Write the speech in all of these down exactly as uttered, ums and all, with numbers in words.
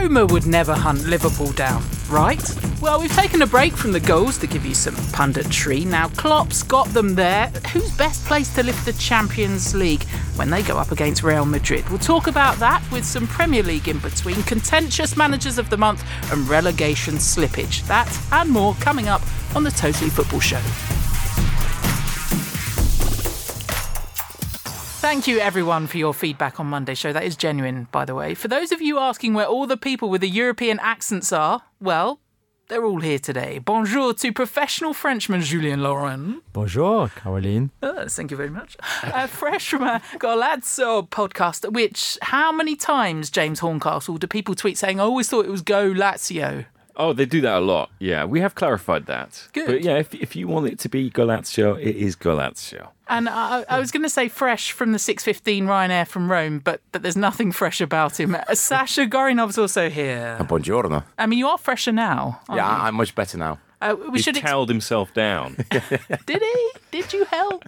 Roma would never hunt Liverpool down, right? Well, we've taken a break from the goals to give you some punditry. Now, Klopp's got them there. Who's best placed to lift the Champions League when they go up against Real Madrid? We'll talk about that with some Premier League in between, contentious managers of the month and relegation slippage. That and more coming up on the Totally Football Show. Thank you, everyone, for your feedback on Monday's show. That is genuine, by the way. For those of you asking where all the people with the European accents are, well, they're all here today. Bonjour to professional Frenchman Julien Laurent. Bonjour, Caroline. Uh, thank you very much. Uh, fresh from a Golazzo podcast, which, how many times, James Horncastle, do people tweet saying, I always thought it was Go Lazio? Oh, they do that a lot. Yeah, we have clarified that. Good. But yeah, if if you want it to be Golazio, it is Golazio. And I, I was going to say fresh from the six fifteen Ryanair from Rome, but but there's nothing fresh about him. Uh, Sasha Gorinov's also here. Buongiorno. I mean, you are fresher now. Yeah, you? I'm much better now. Uh, we He should ex- toweled himself down. Did he? Did you help?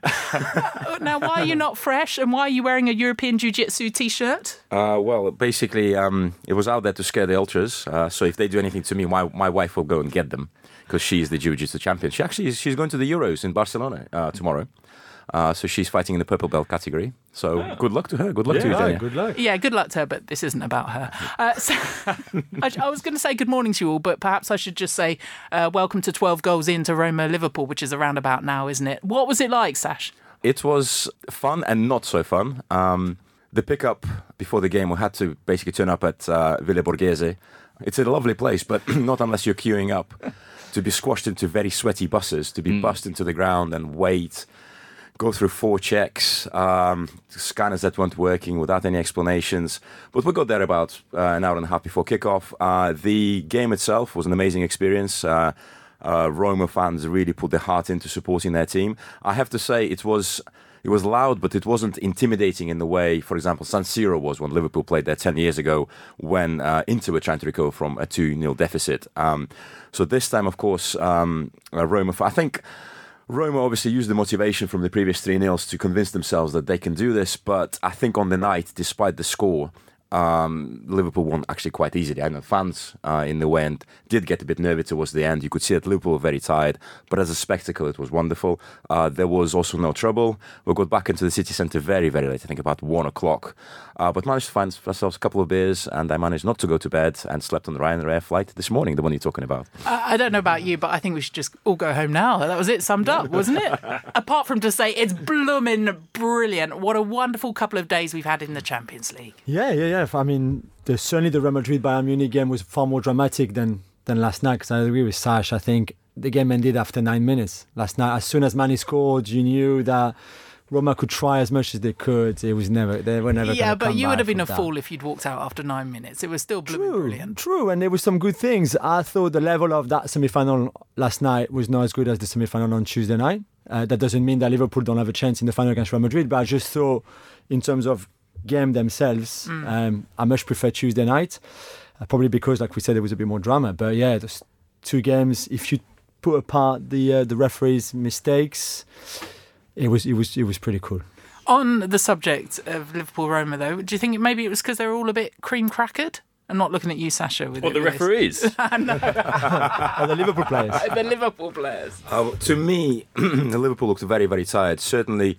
Now, why are you not fresh, and why are you wearing a European Jiu-Jitsu t-shirt? Uh, well, basically, um, it was out there to scare the ultras. Uh, so if they do anything to me, my, my wife will go and get them because she is the Jiu-Jitsu champion. She actually is, she's going to the Euros in Barcelona uh, tomorrow. Uh, so she's fighting in the purple belt category. So oh. good luck to her. Good luck yeah, to you, Jenny. Good luck. Yeah, good luck to her, but this isn't about her. Uh, so, I, I was going to say good morning to you all, but perhaps I should just say uh, welcome to twelve goals into Roma Liverpool, which is around about now, isn't it? What was it like, Sash? It was fun and not so fun. Um, the pickup before the game, we had to basically turn up at uh, Villa Borghese. It's a lovely place, but not unless you're queuing up to be squashed into very sweaty buses, to be mm. bussed into the ground and wait. Go through four checks, um, scanners that weren't working without any explanations. But we got there about uh, an hour and a half before kickoff. Uh, the game itself was an amazing experience. Uh, uh, Roma fans really put their heart into supporting their team. I have to say it was it was loud, but it wasn't intimidating in the way, for example, San Siro was when Liverpool played there ten years ago when uh, Inter were trying to recover from a two nil deficit. Um, so this time, of course, um, uh, Roma, I think... Roma obviously used the motivation from the previous three nils to convince themselves that they can do this, but I think on the night, despite the score, um, Liverpool won actually quite easily. I know fans uh, in the end did get a bit nervous towards the end. You could see that Liverpool were very tired, but as a spectacle, it was wonderful. Uh, there was also no trouble. We got back into the city centre very, very late, I think about one o'clock, uh, but managed to find ourselves a couple of beers, and I managed not to go to bed and slept on the Ryanair flight this morning, the one you're talking about. Uh, I don't know about you, but I think we should just all go home now. That was it, summed up, wasn't it? Apart from to say it's blooming brilliant. What a wonderful couple of days we've had in the Champions League. Yeah, yeah, yeah. I mean, the, certainly the Real Madrid Bayern Munich game was far more dramatic than, than last night, because I agree with Sash. I think the game ended after nine minutes last night. As soon as Mane scored, you knew that Roma could try as much as they could. It was never, they were never Yeah, but come you would have been a that. fool if you'd walked out after nine minutes. It was still blooming True, brilliant. True, and there were some good things. I thought the level of that semi-final last night was not as good as the semi-final on Tuesday night. Uh, that doesn't mean that Liverpool don't have a chance in the final against Real Madrid, but I just thought in terms of game themselves, mm. um, I much prefer Tuesday night, uh, probably because, like we said, there was a bit more drama. But yeah, those two games, if you put apart the uh, the referees' mistakes, it was it was it was pretty cool. On the subject of Liverpool-Roma, though, do you think maybe it was because they were all a bit cream-crackered? I'm not looking at you, Sasha. With What, it, the referees? No. Oh, the Liverpool players. The Liverpool players. Uh, to me, the Liverpool looked very, very tired. Certainly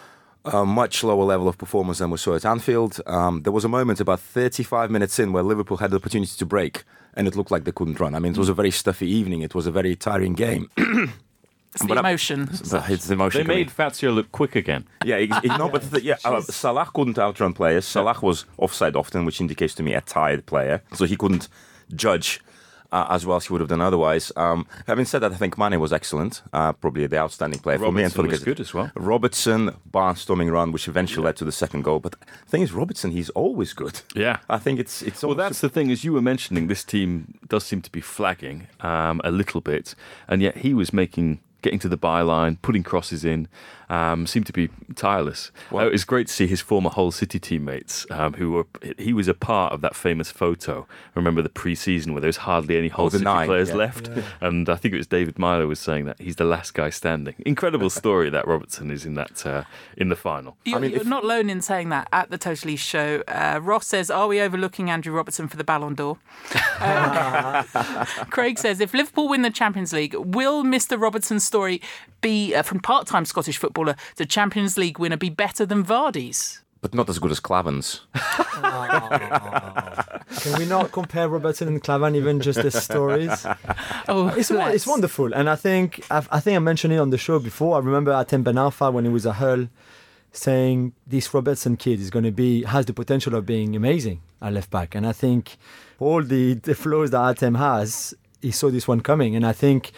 a much lower level of performance than we saw at Anfield. Um, there was a moment about thirty-five minutes in where Liverpool had the opportunity to break, and it looked like they couldn't run. I mean, it was a very stuffy evening. It was a very tiring game. It's the emotion. But it's the emotion. They made Fazio look quick again. Yeah, you know, but the, yeah, uh, Salah couldn't outrun players. Salah was offside often, which indicates to me a tired player, so he couldn't judge uh, as well as he would have done otherwise. Um, having said that, I think Mane was excellent, uh, probably the outstanding player Robertson for me. And for the was good as well. Robertson, barnstorming run, which eventually yeah. led to the second goal. But the thing is, Robertson, he's always good. Yeah, I think it's it's. Well, that's the thing, as you were mentioning, this team does seem to be flagging um, a little bit, and yet he was making getting to the byline, putting crosses in, um, seemed to be tireless. Well, uh, it was great to see his former Hull City teammates, um, who were, he was a part of that famous photo. I remember the pre-season where there was hardly any Hull Oh, the City nine, players yeah. left. Yeah. And I think it was David Myler was saying that he's the last guy standing. Incredible story that Robertson is in that uh, in the final. You're, I mean, you're if- not alone in saying that at the Totally Show. Uh, Ross says, are we overlooking Andrew Robertson for the Ballon d'Or? Uh, Craig says, if Liverpool win the Champions League, will Mister Robertson's story be, uh, from part-time Scottish footballer to Champions League winner, be better than Vardy's? But not as good as Clavan's. Can we not compare Robertson and Clavan, even just the stories? Oh, It's won- let's. it's wonderful, and I think I've, I think I mentioned it on the show before. I remember Atem Ben Arfa when he was at Hull, saying this Robertson kid is going to be has the potential of being amazing at left back, and I think all the the flaws that Atem has, he saw this one coming, and I think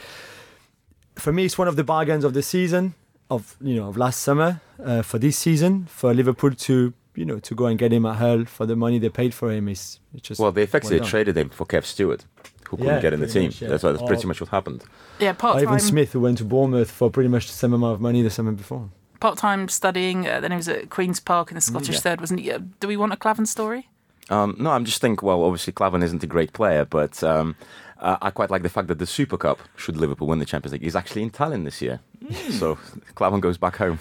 for me it's one of the bargains of the season of you know of last summer uh, for this season for Liverpool to you know to go and get him at Hull for the money they paid for him is it's just Well, they effectively well done. traded him for Kev Stewart, who couldn't Yeah, get in the pretty team. much, yeah. That's, what, that's pretty Or- much what happened. Yeah, Or part-time. even Smith, who went to Bournemouth for pretty much the same amount of money the summer before. Part-time studying, uh, then he was at Queen's Park in the Scottish yeah. third, wasn't he? Uh, do we want a Clavan story? Um, no, I'm just thinking, well, obviously Clavan isn't a great player, but um, uh, I quite like the fact that the Super Cup, should Liverpool win the Champions League, is actually in Tallinn this year. So Clavan goes back home.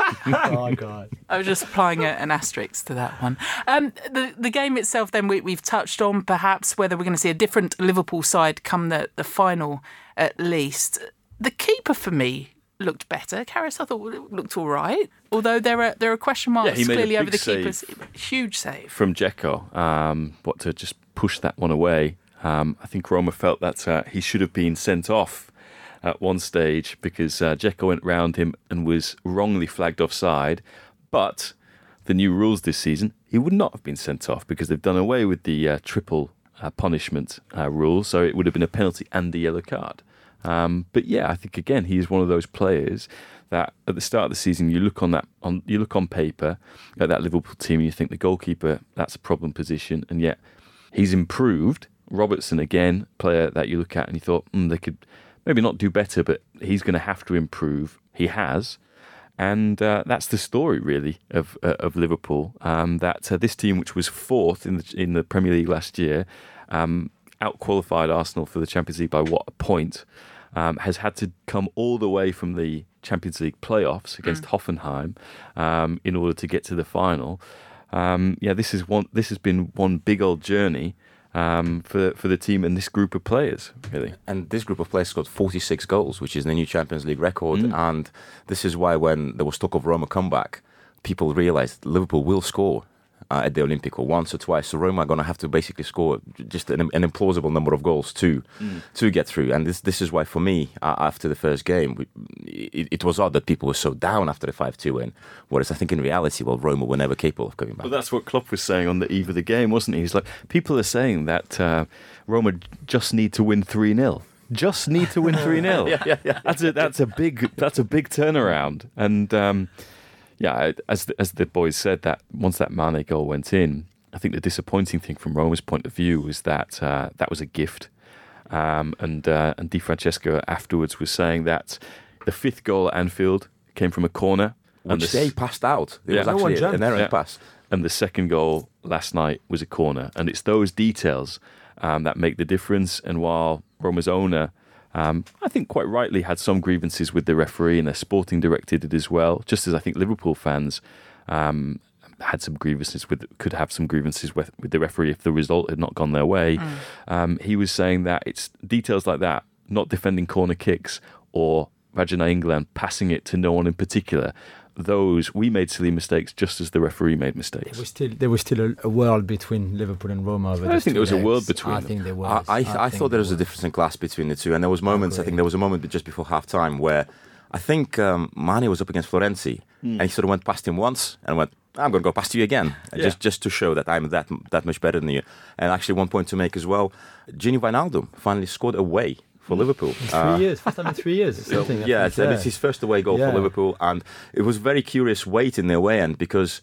Oh God! I was just applying a, an asterisk to that one. Um, the the game itself, then we, we've touched on perhaps whether we're going to see a different Liverpool side come the, the final at least. The keeper for me looked better. Karras, I thought looked all right, although there are there are question marks Yeah, he made a clearly over big the save. keeper's huge save. From Dzeko, um, what to just push that one away. Um, I think Roma felt that uh, he should have been sent off at one stage because uh, Dzeko went round him and was wrongly flagged offside. But the new rules this season, he would not have been sent off because they've done away with the uh, triple uh, punishment uh, rule. So it would have been a penalty and a yellow card. Um, but yeah, I think again he is one of those players that at the start of the season you look on that on you look on paper at that Liverpool team and you think the goalkeeper, that's a problem position, and yet he's improved. Robertson again, player that you look at and you thought mm, they could maybe not do better, but he's going to have to improve. He has, and uh, that's the story really of uh, of Liverpool. Um, that uh, this team, which was fourth in the in the Premier League last year, um, out-qualified Arsenal for the Champions League by what, a point, um, has had to come all the way from the Champions League playoffs against mm. Hoffenheim um, in order to get to the final. Um, yeah, this is one. This has been one big old journey um, for for the team and this group of players, really. And this group of players scored forty-six goals, which is the new Champions League record. Mm. And this is why when there was talk of Roma comeback, people realised Liverpool will score uh, at the Olympico once or twice. So Roma are going to have to basically score just an, an implausible number of goals to mm. to get through. And this this is why, for me, uh, after the first game, we, it, it was odd that people were so down after the five two win. Whereas I think in reality, well, Roma were never capable of coming back. Well, that's what Klopp was saying on the eve of the game, wasn't he? He's like, people are saying that uh, Roma just need to win three nil. Just need to win three nil. yeah, yeah, yeah. That's a that's a big that's a big turnaround. And um, yeah, as the, as the boys said, that once that Mane goal went in, I think the disappointing thing from Roma's point of view was that uh, that was a gift. Um, and uh, and Di Francesco afterwards was saying that the fifth goal at Anfield came from a corner. Which and the, they passed out. It Yeah. was No one actually jumped. an errant Yeah. pass. And the second goal last night was a corner. And it's those details um, that make the difference. And while Roma's owner, um, I think quite rightly, had some grievances with the referee, and their sporting director did as well, just as I think Liverpool fans um, had some grievances with, could have some grievances with, with the referee if the result had not gone their way. Mm. Um, he was saying that it's details like that, not defending corner kicks or Rajana England passing it to no one in particular. Those, we made silly mistakes just as the referee made mistakes. There was still there was still a, a world between Liverpool and Roma. Over I don't those think two there was a legs. world between I them. think there I, was. I, I, think thought there was a was. difference in class between the two, and there was moments. I, agree. think there was a moment just before half time where I think um, Mane was up against Florenzi, mm. and he sort of went past him once and went, "I'm going to go past you again," Yeah. just just to show that I'm that that much better than you. And actually, one point to make as well: Gini Wijnaldum finally scored away for Liverpool. In three Uh, years, first time in three years. Or something, I yeah, think, it's, it's his first away goal Yeah. for Liverpool, and it was very curious wait in the away end because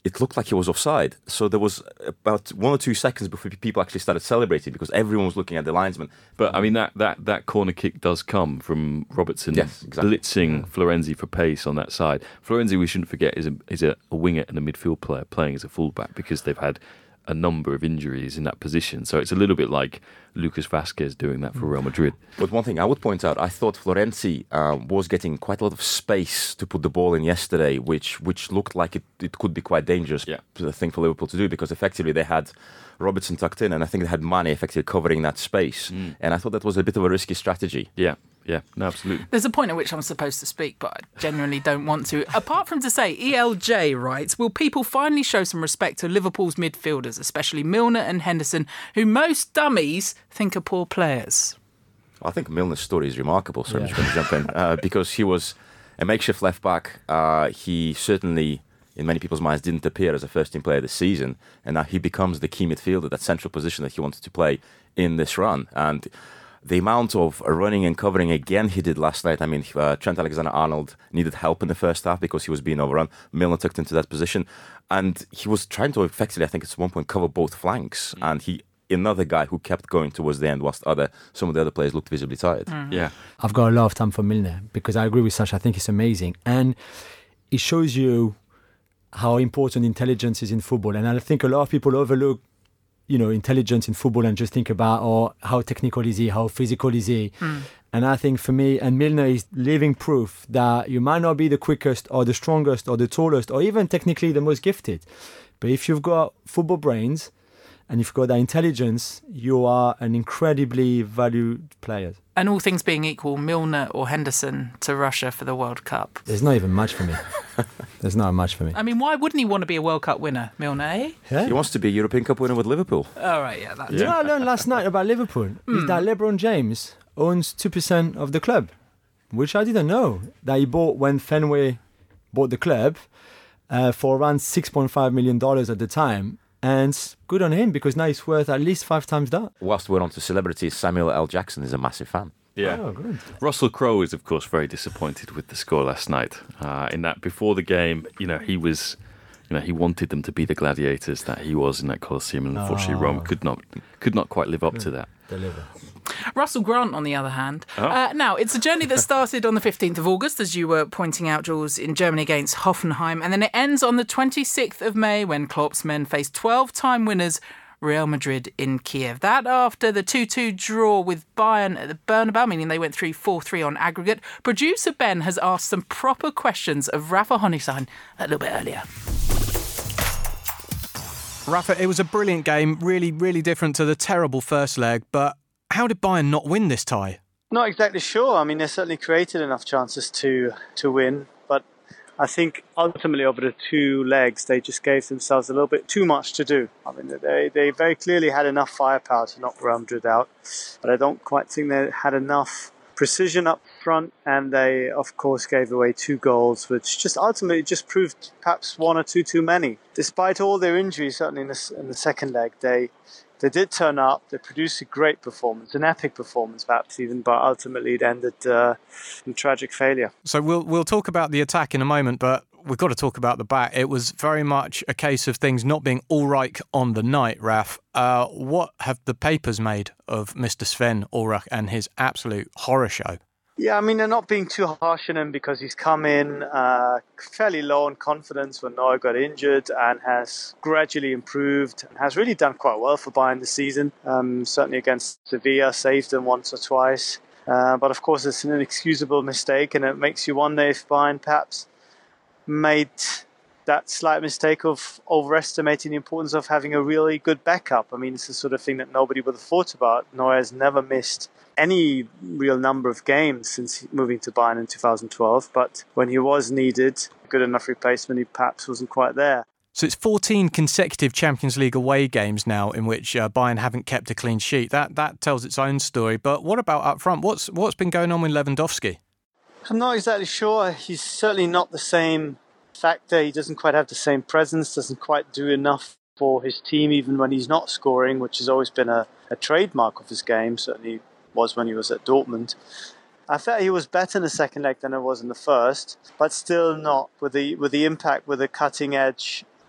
it looked like he was offside. So there was about one or two seconds before people actually started celebrating because everyone was looking at the linesman. But I mean, that, that, that corner kick does come from Robertson Yes, exactly. blitzing Florenzi for pace on that side. Florenzi, we shouldn't forget, is a, is a, a winger and a midfield player playing as a fullback because they've had a number of injuries in that position. So it's a little bit like Lucas Vazquez doing that for Real Madrid. But one thing I would point out, I thought Florenzi uh, was getting quite a lot of space to put the ball in yesterday, which which looked like it, it could be quite dangerous Yeah. thing for Liverpool to do because effectively they had Robertson tucked in and I think they had Mane effectively covering that space. Mm. And I thought that was a bit of a risky strategy. Yeah, yeah, no, absolutely. There's a point at which I'm supposed to speak, but I genuinely don't want to. Apart from to say, E L J writes, will people finally show some respect to Liverpool's midfielders, especially Milner and Henderson, who most dummies think are poor players? I think Milner's story is remarkable, so I'm just going to jump in. Uh, because he was a makeshift left back. Uh, he certainly, in many people's minds, didn't appear as a first-team player this season. And now he becomes the key midfielder, that central position that he wanted to play in this run. And the amount of running and covering again he did last night. I mean, uh, Trent Alexander-Arnold needed help in the first half because he was being overrun. Milner tucked into that position. And he was trying to effectively, I think it's at one point, cover both flanks. Mm. And he... another guy who kept going towards the end whilst other some of the other players looked visibly tired. Mm. Yeah. I've got a lot of time for Milner because I agree with Sacha. I think it's amazing. And it shows you how important intelligence is in football. And I think a lot of people overlook, you know, intelligence in football and just think about, oh, how technical is he? How physical is he? Mm. And I think for me, and Milner is living proof that you might not be the quickest or the strongest or the tallest or even technically the most gifted. But if you've got football brains, and if you've got that intelligence, you are an incredibly valued player. And all things being equal, Milner or Henderson to Russia for the World Cup. There's not even much for me. There's not much for me. I mean, why wouldn't he want to be a World Cup winner, Milner, eh? Yeah? He wants to be a European Cup winner with Liverpool. All right, yeah. That's You know what I learned last night about Liverpool? Mm. Is that LeBron James owns two percent of the club, which I didn't know. That he bought when Fenway bought the club uh, for around six point five million dollars at the time. And good on him, because now he's worth at least five times that. Whilst we're on to celebrities, Samuel L. Jackson is a massive fan. Yeah. Oh, good. Russell Crowe is, of course, very disappointed with the score last night. Uh, in that, before the game, you know, he was, you know, he wanted them to be the gladiators that he was in that Colosseum, and unfortunately, Oh. Rome could not, could not quite live up to that. Deliver. Russell Grant, on the other hand. Oh. Uh, now, it's a journey that started on the fifteenth of August, as you were pointing out, Jules, in Germany against Hoffenheim. And then it ends on the twenty-sixth of May when Klopp's men face twelve-time winners Real Madrid in Kiev. That after the two-two draw with Bayern at the Bernabeu, meaning they went through four three on aggregate. Producer Ben has asked some proper questions of Rafa Honigstein a little bit earlier. Rafa, it was a brilliant game, really, really different to the terrible first leg, but how did Bayern not win this tie? Not exactly sure. I mean, they certainly created enough chances to to win, but I think ultimately over the two legs, they just gave themselves a little bit too much to do. I mean, they, they very clearly had enough firepower to knock Real Madrid out, but I don't quite think they had enough precision up front, and they, of course, gave away two goals, which just ultimately just proved perhaps one or two too many. Despite all their injuries, certainly in the, in the second leg, they they did turn up, they produced a great performance, an epic performance perhaps even, but ultimately it ended uh, in tragic failure. So we'll we'll talk about the attack in a moment, but we've got to talk about the back. It was very much a case of things not being all right on the night, Raf. Uh, what have the papers made of Mister Sven Ulreich and his absolute horror show? Yeah, I mean, they're not being too harsh on him because he's come in uh, fairly low on confidence when Neuer got injured and has gradually improved and has really done quite well for Bayern this season. Um, certainly against Sevilla, saved them once or twice. Uh, but of course, it's an inexcusable mistake, and it makes you wonder if Bayern perhaps made that slight mistake of overestimating the importance of having a really good backup. I mean, it's the sort of thing that nobody would have thought about. Neuer has never missed any real number of games since moving to Bayern in two thousand twelve, but when he was needed, a good enough replacement, he perhaps wasn't quite there. So it's fourteen consecutive Champions League away games now in which uh, Bayern haven't kept a clean sheet. That that tells its own story. But what about up front? What's what's been going on with Lewandowski? I'm not exactly sure. He's certainly not the same factor. He doesn't quite have the same presence, doesn't quite do enough for his team even when he's not scoring, which has always been a, a trademark of his game, certainly was when he was at Dortmund. I felt he was better in the second leg than it was in the first, but still not with the with the impact, with the cutting edge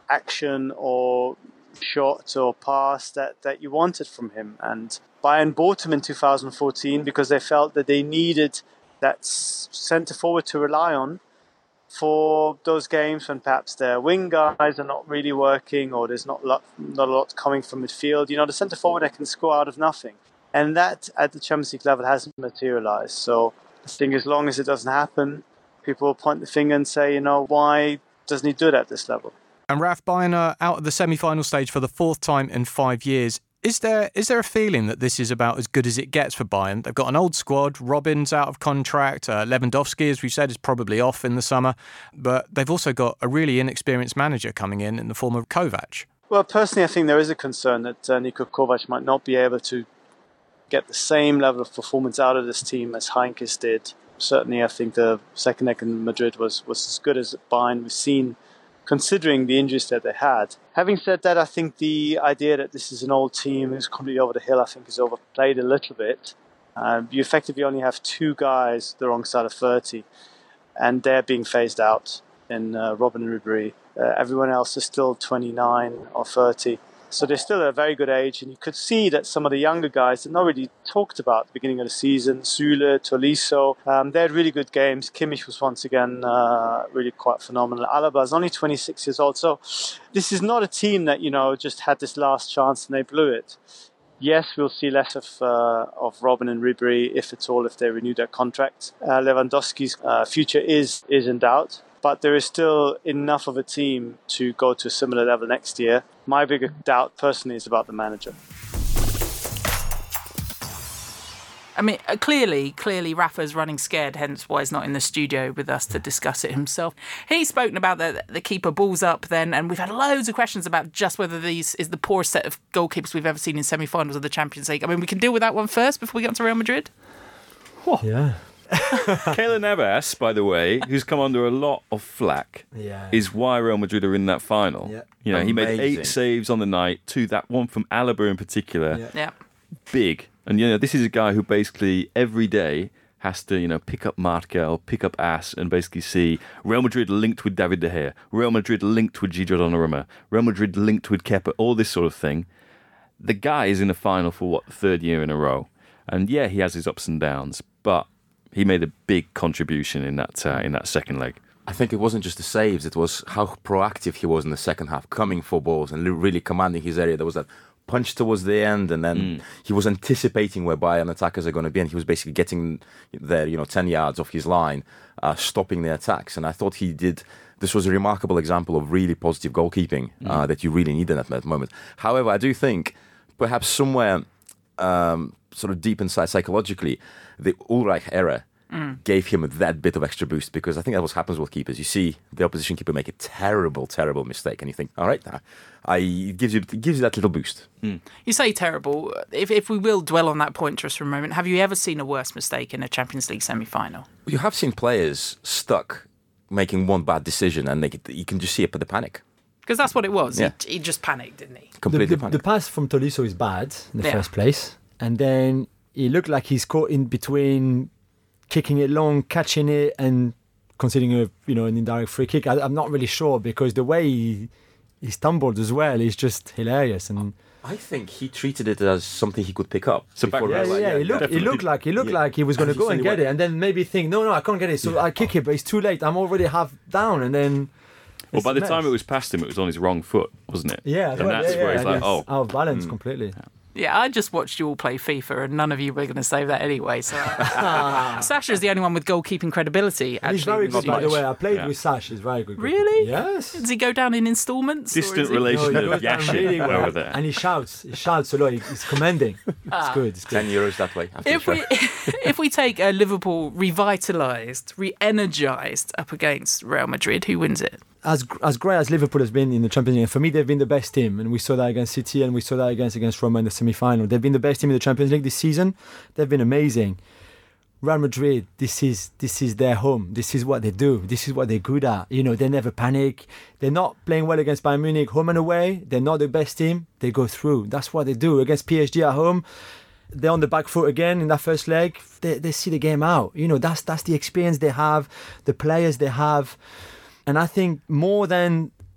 action or shot or pass that, that you wanted from him. And Bayern bought him in two thousand fourteen because they felt that they needed that centre forward to rely on for those games when perhaps their wing guys are not really working or there's not a lot, not a lot coming from midfield. You know, the centre forward that can score out of nothing. And that at the Champions League level hasn't materialised. So I think as long as it doesn't happen, people will point the finger and say, you know, why doesn't he do it at this level? And Raf, Bayern are out of the semi-final stage for the fourth time in five years. Is there is there a feeling that this is about as good as it gets for Bayern? They've got an old squad. Robben's out of contract. Uh, Lewandowski, as we've said, is probably off in the summer. But they've also got a really inexperienced manager coming in in the form of Kovac. Well, personally, I think there is a concern that uh, Niko Kovac might not be able to get the same level of performance out of this team as Heinkes did. Certainly, I think the second leg in Madrid was, was as good as Bayern we've seen, considering the injuries that they had. Having said that, I think the idea that this is an old team who's completely over the hill, I think is overplayed a little bit. Uh, you effectively only have two guys the wrong side of thirty, and they're being phased out in uh, Robben and Ribéry. Uh, everyone else is still twenty-nine or thirty. So they're still at a very good age, and you could see that some of the younger guys that not really talked about at the beginning of the season, Süle, Tolisso, um, they had really good games. Kimmich was once again uh, really quite phenomenal. Alaba is only twenty-six years old, so this is not a team that, you know, just had this last chance and they blew it. Yes, we'll see less of uh, of Robben and Ribéry, if at all, if they renew their contract. Uh, Lewandowski's uh, future is is in doubt. But there is still enough of a team to go to a similar level next year. My bigger doubt personally is about the manager. I mean, uh, clearly, clearly Rafa's running scared, hence why he's not in the studio with us to discuss it himself. He's spoken about the, the keeper balls up then, and we've had loads of questions about just whether these is the poorest set of goalkeepers we've ever seen in semi-finals of the Champions League. I mean, we can deal with that one first before we get on to Real Madrid. Oh. Yeah. Keylor Navas, by the way, who's come under a lot of flack, yeah. is why Real Madrid are in that final. Yeah. You know, Amazing. he made eight saves on the night, two, that one from Alaba in particular. Yeah. Yeah. Big. And, you know, this is a guy who basically every day has to, you know, pick up Markel, pick up As, and basically see Real Madrid linked with David De Gea, Real Madrid linked with Gigi Donnarumma, Real Madrid linked with Kepa, all this sort of thing. The guy is in the final for, what, the third year in a row. And, yeah, he has his ups and downs, but he made a big contribution in that uh, in that second leg. I think it wasn't just the saves, it was how proactive he was in the second half, coming for balls and really commanding his area. There was that punch towards the end, and then mm. he was anticipating where Bayern attackers are going to be, and he was basically getting there, you know, ten yards off his line, uh, stopping the attacks. And I thought he did. This was a remarkable example of really positive goalkeeping mm. uh, that you really need in that moment. However, I do think perhaps somewhere um, sort of deep inside psychologically, the Ulreich era mm. gave him that bit of extra boost, because I think that what happens with keepers. You see the opposition keeper make a terrible, terrible mistake, and you think, all right, I, it gives you it gives you that little boost. Mm. You say terrible. If if we will dwell on that point just for a moment, have you ever seen a worse mistake in a Champions League semi-final? You have seen players stuck making one bad decision, and they, you can just see it for the panic. Because that's what it was. Yeah. He, he just panicked, didn't he? Completely the, the, panicked. the pass from Tolisso is bad in the Yeah. first place, and then he looked like he's caught in between kicking it long, catching it, and conceding a you know an indirect free kick. I, I'm not really sure, because the way he, he stumbled as well is just hilarious. And I think he treated it as something he could pick up. So back- before yeah, he yeah, was yeah, like, he looked, he definitely. looked like he looked Yeah. like he was going to And go he and said get he it, and then maybe think, no, no, I can't get it, so I kick it, but it's too late. I'm already half down, and then. Well, it's by a the mess. time it was past him, it was on his wrong foot, wasn't it? Yeah, and well, that's yeah, where yeah, he's like, and oh, it's out of balance completely. Yeah, I just watched you all play FIFA, and none of you were going to say that anyway. So Sasha's the only one with goalkeeping credibility. And Actually, he's very in good, the by the match. way. I played Yeah. with Sash. He's very good. Really? Yes. Does he go down in instalments? or distant is he- relation No, he of goes down Yashin really well. over there. And he shouts. He shouts a lot. He- He's commanding. It's good. It's good. ten euros that way. after If the we show. if we take uh, Liverpool revitalised, re-energised up against Real Madrid, who wins it? As as great as Liverpool has been in the Champions League, for me they've been the best team, and we saw that against City, and we saw that against against Roma in the semi-final. They've been the best team in the Champions League this season. They've been amazing. Real Madrid, this is this is their home. This is what they do. This is what they're good at. You know, they never panic. They're not playing well against Bayern Munich home and away. They're not the best team. They go through. That's what they do against P S G at home. They're on the back foot again in that first leg. They they see the game out. You know, that's that's the experience they have, the players they have. And I think more than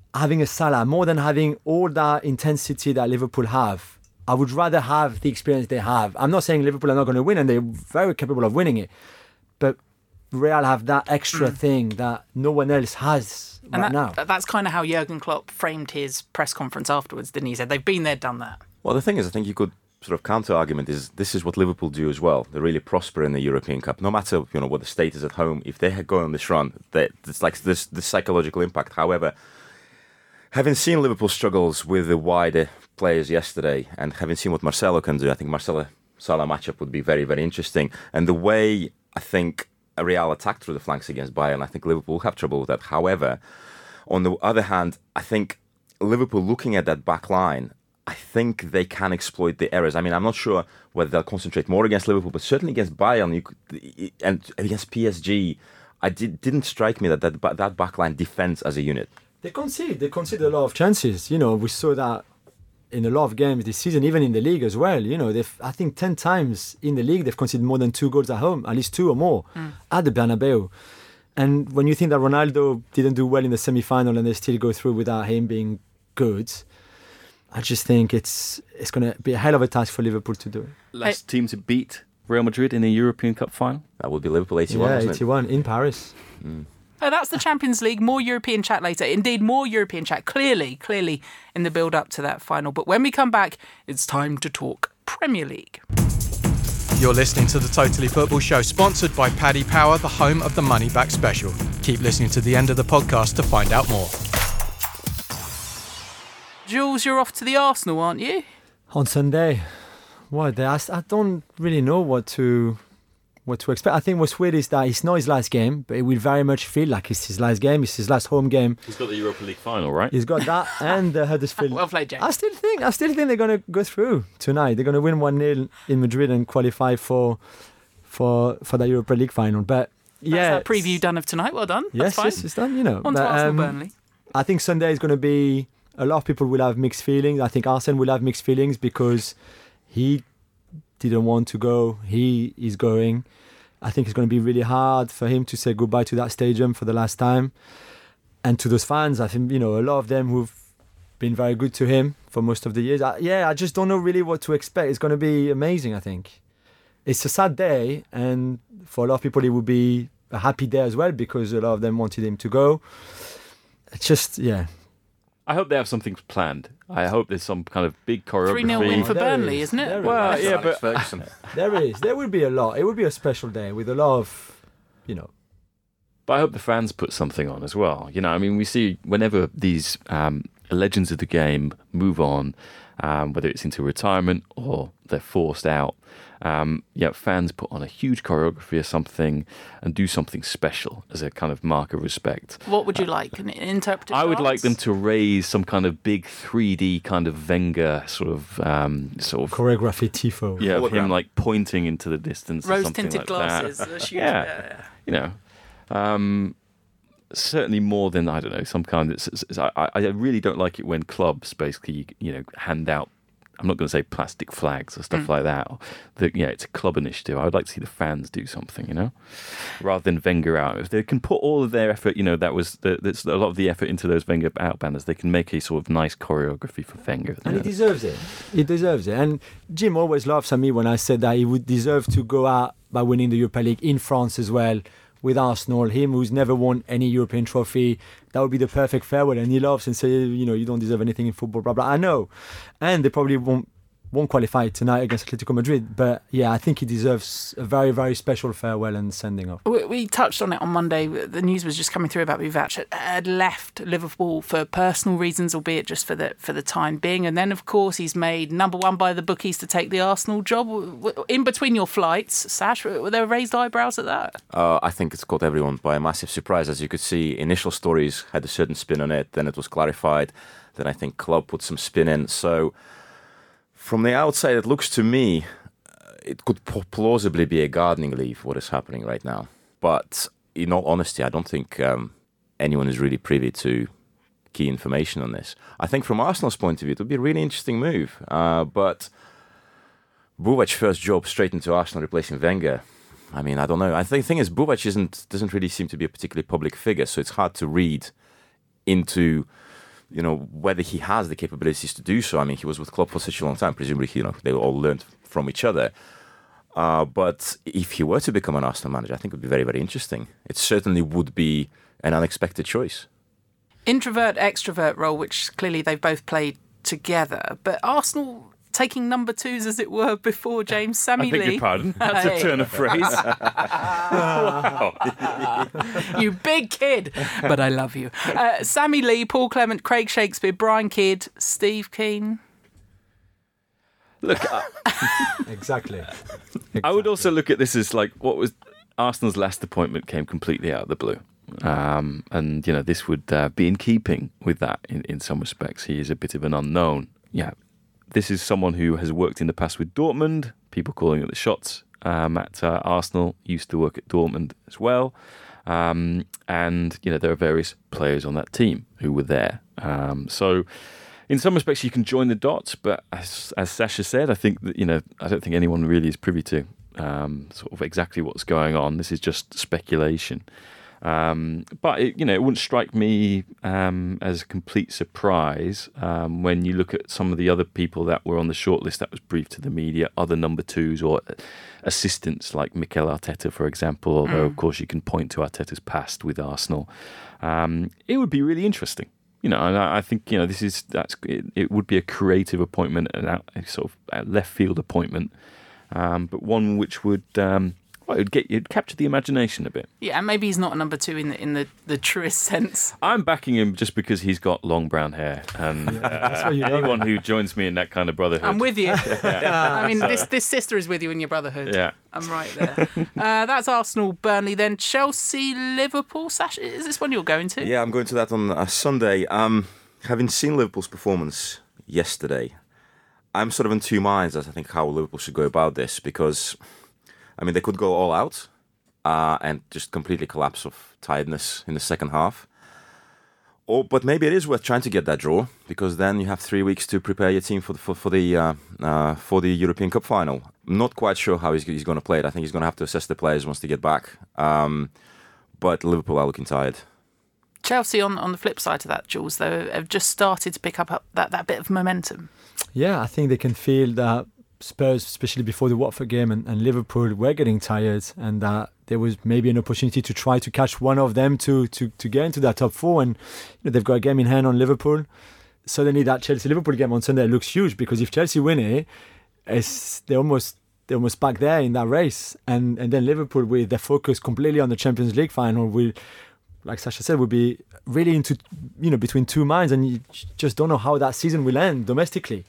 having a Salah, more than having all that intensity that Liverpool have. I would rather have the experience they have. I'm not saying Liverpool are not going to win, and they're very capable of winning it. But Real have that extra mm. thing that no one else has and right that, now. That's kind of how Jurgen Klopp framed his press conference afterwards, didn't he? He said, they've been there, done that. Well, the thing is, I think you could sort of counter-argument is this is what Liverpool do as well. They really prosper in the European Cup. No matter, you know, what the state is at home, if they go on this run, they, it's like this, this psychological impact. However, having seen Liverpool's struggles with the wider players yesterday and having seen what Marcelo can do, I think Marcelo-Salah matchup would be very, very interesting. And the way I think a Real attack through the flanks against Bayern, I think Liverpool will have trouble with that. However, on the other hand, I think Liverpool looking at that back line, I think they can exploit the errors. I mean, I'm not sure whether they'll concentrate more against Liverpool, but certainly against Bayern you could, and against P S G, I did, didn't strike me that that, that backline defends as a unit. They concede. They concede a lot of chances. You know, we saw that in a lot of games this season, even in the league as well. You know, they've I think ten times in the league they've conceded more than two goals at home, at least two or more mm. at the Bernabeu. And when you think that Ronaldo didn't do well in the semi-final and they still go through without him being good, I just think it's it's going to be a hell of a task for Liverpool to do. Last team to beat Real Madrid in a European Cup final? That would be Liverpool eighty-one, yeah, wasn't eighty-one it? In Paris. Mm. Oh, that's the Champions League. More European chat later. Indeed, more European chat. Clearly, clearly in the build-up to that final. But when we come back, it's time to talk Premier League. You're listening to the Totally Football Show, sponsored by Paddy Power, the home of the Money Back Special. Keep listening to the end of the podcast to find out more. Jules, you're off to the Arsenal, aren't you? On Sunday. What? I, I don't really know what to what to expect. I think what's weird is that it's not his last game, but it will very much feel like it's his last game. It's his last home game. He's got the Europa League final, right? He's got that and the Huddersfield. Well played, James. I still think I still think they're going to go through tonight. They're going to win one nil in Madrid and qualify for for for the Europa League final. But That's yeah, that preview done of tonight. Well done. Yes, That's fine. yes, it's done. You know, On to but, Arsenal um, Burnley. I think Sunday is going to be. A lot of people will have mixed feelings. I think Arsene will have mixed feelings because he didn't want to go. He is going. I think it's going to be really hard for him to say goodbye to that stadium for the last time. And to those fans, I think, you know, a lot of them who've been very good to him for most of the years. I, yeah, I just don't know really what to expect. It's going to be amazing, I think. It's a sad day, and for a lot of people it will be a happy day as well because a lot of them wanted him to go. It's just, yeah. I hope they have something planned. I hope there's some kind of big choreography. three nil win for There Burnley, is, isn't it? there Well, is. yeah, but Ferguson. There is. There will be a lot. It will be a special day with a lot of, you know. But I hope the fans put something on as well. You know, I mean, we see whenever these um, legends of the game move on, um, whether it's into retirement or they're forced out, um, yeah, fans put on a huge choreography or something and do something special as a kind of mark of respect. What would you like? An interpretive I would dance? like them to raise some kind of big three D kind of Wenger sort of um, sort of Choreography tifo. yeah, of him Hologram. like pointing into the distance or something Rose-tinted like glasses. that. a huge- Yeah. yeah, yeah. You know, um, certainly more than I don't know some kind. Of, I I really don't like it when clubs basically you know hand out. I'm not going to say plastic flags or stuff mm. like that. The, yeah, it's a club initiative. I would like to see the fans do something, you know, rather than Wenger out. If they can put all of their effort, you know, that was the, that's a lot of the effort into those Wenger out banners. They can make a sort of nice choreography for Wenger. And know? he deserves it. He deserves it. And Jim always laughs at me when I said that he would deserve to go out by winning the Europa League in France as well with Arsenal. Him who's never won any European trophy. That would be the perfect farewell. And he laughs and says, you know, you don't deserve anything in football, blah, blah. I know. And they probably won't won't qualify tonight against Atletico Madrid. But yeah, I think he deserves a very, very special farewell and sending off. We, we touched on it on Monday. The news was just coming through about Buvac had left Liverpool for personal reasons, albeit just for the for the time being. And then, of course, he's made number one by the bookies to take the Arsenal job. In between your flights, Sash, were there raised eyebrows at that? Uh, I think it's caught everyone by a massive surprise. As you could see, initial stories had a certain spin on it. Then it was clarified. Then I think Klopp put some spin in. So from the outside, it looks to me uh, it could plausibly be a gardening leave, what is happening right now. But in all honesty, I don't think um, anyone is really privy to key information on this. I think from Arsenal's point of view, it would be a really interesting move. Uh, but Buvac's first job straight into Arsenal replacing Wenger, I mean, I don't know. I think the thing is, Buvac isn't, doesn't really seem to be a particularly public figure, so it's hard to read into you know, whether he has the capabilities to do so. I mean, he was with Klopp for such a long time. Presumably, you know, they all learned from each other. Uh, but if he were to become an Arsenal manager, I think it would be very, very interesting. It certainly would be an unexpected choice. Introvert, extrovert role, which clearly they've both played together. But Arsenal taking number twos, as it were, before James Sammy I beg Lee. your pardon. That's Hey. a turn of phrase. Wow. You big kid. But I love you. Uh, Sammy Lee, Paul Clement, Craig Shakespeare, Brian Kidd, Steve Keane. Look, I, Exactly. I would also look at this as like what was Arsenal's last appointment came completely out of the blue. Um, and, you know, this would uh, be in keeping with that in, in some respects. He is a bit of an unknown. Yeah, this is someone who has worked in the past with Dortmund, people calling it the shots um, at uh, Arsenal, used to work at Dortmund as well. Um, and, you know, there are various players on that team who were there. Um, so in some respects, you can join the dots. But as, as Sasha said, I think that, you know, I don't think anyone really is privy to um, sort of exactly what's going on. This is just speculation. Um, but it, you know, it wouldn't strike me um, as a complete surprise um, when you look at some of the other people that were on the shortlist that was briefed to the media, other number twos or assistants like Mikel Arteta, for example. Although, mm. of course, you can point to Arteta's past with Arsenal. Um, it would be really interesting, you know. And I, I think you know this is that's it, it would be a creative appointment, and a sort of a left field appointment, um, but one which would. Um, Well, it'd get you'd capture the imagination a bit. Yeah, and maybe he's not a number two in the in the, the truest sense. I'm backing him just because he's got long brown hair, and That's uh, what you love. anyone who joins me in that kind of brotherhood. I'm with you. I mean, this this sister is with you in your brotherhood. Yeah. I'm right there. Uh, that's Arsenal, Burnley, then Chelsea, Liverpool. Sash, is this one you're going to? Yeah, I'm going to that on uh, Sunday. Um, having seen Liverpool's performance yesterday, I'm sort of in two minds as I think how Liverpool should go about this, because I mean, they could go all out uh, and just completely collapse of tiredness in the second half. Or, but maybe it is worth trying to get that draw, because then you have three weeks to prepare your team for the, for, for the uh, uh, for the European Cup final. I'm not quite sure how he's, he's going to play it. I think he's going to have to assess the players once they get back. Um, but Liverpool are looking tired. Chelsea, on, on the flip side of that, Jules, though, have just started to pick up that, that bit of momentum. Yeah, I think they can feel that Spurs, especially before the Watford game, and, and Liverpool were getting tired, and that uh, there was maybe an opportunity to try to catch one of them to to, to get into that top four. And you know, they've got a game in hand on Liverpool. Suddenly, that Chelsea-Liverpool game on Sunday looks huge, because if Chelsea win it, it's, they're almost they're almost back there in that race. And and then Liverpool, with their focus completely on the Champions League final, will, like Sasha said, will be really into you know between two minds, and you just don't know how that season will end domestically.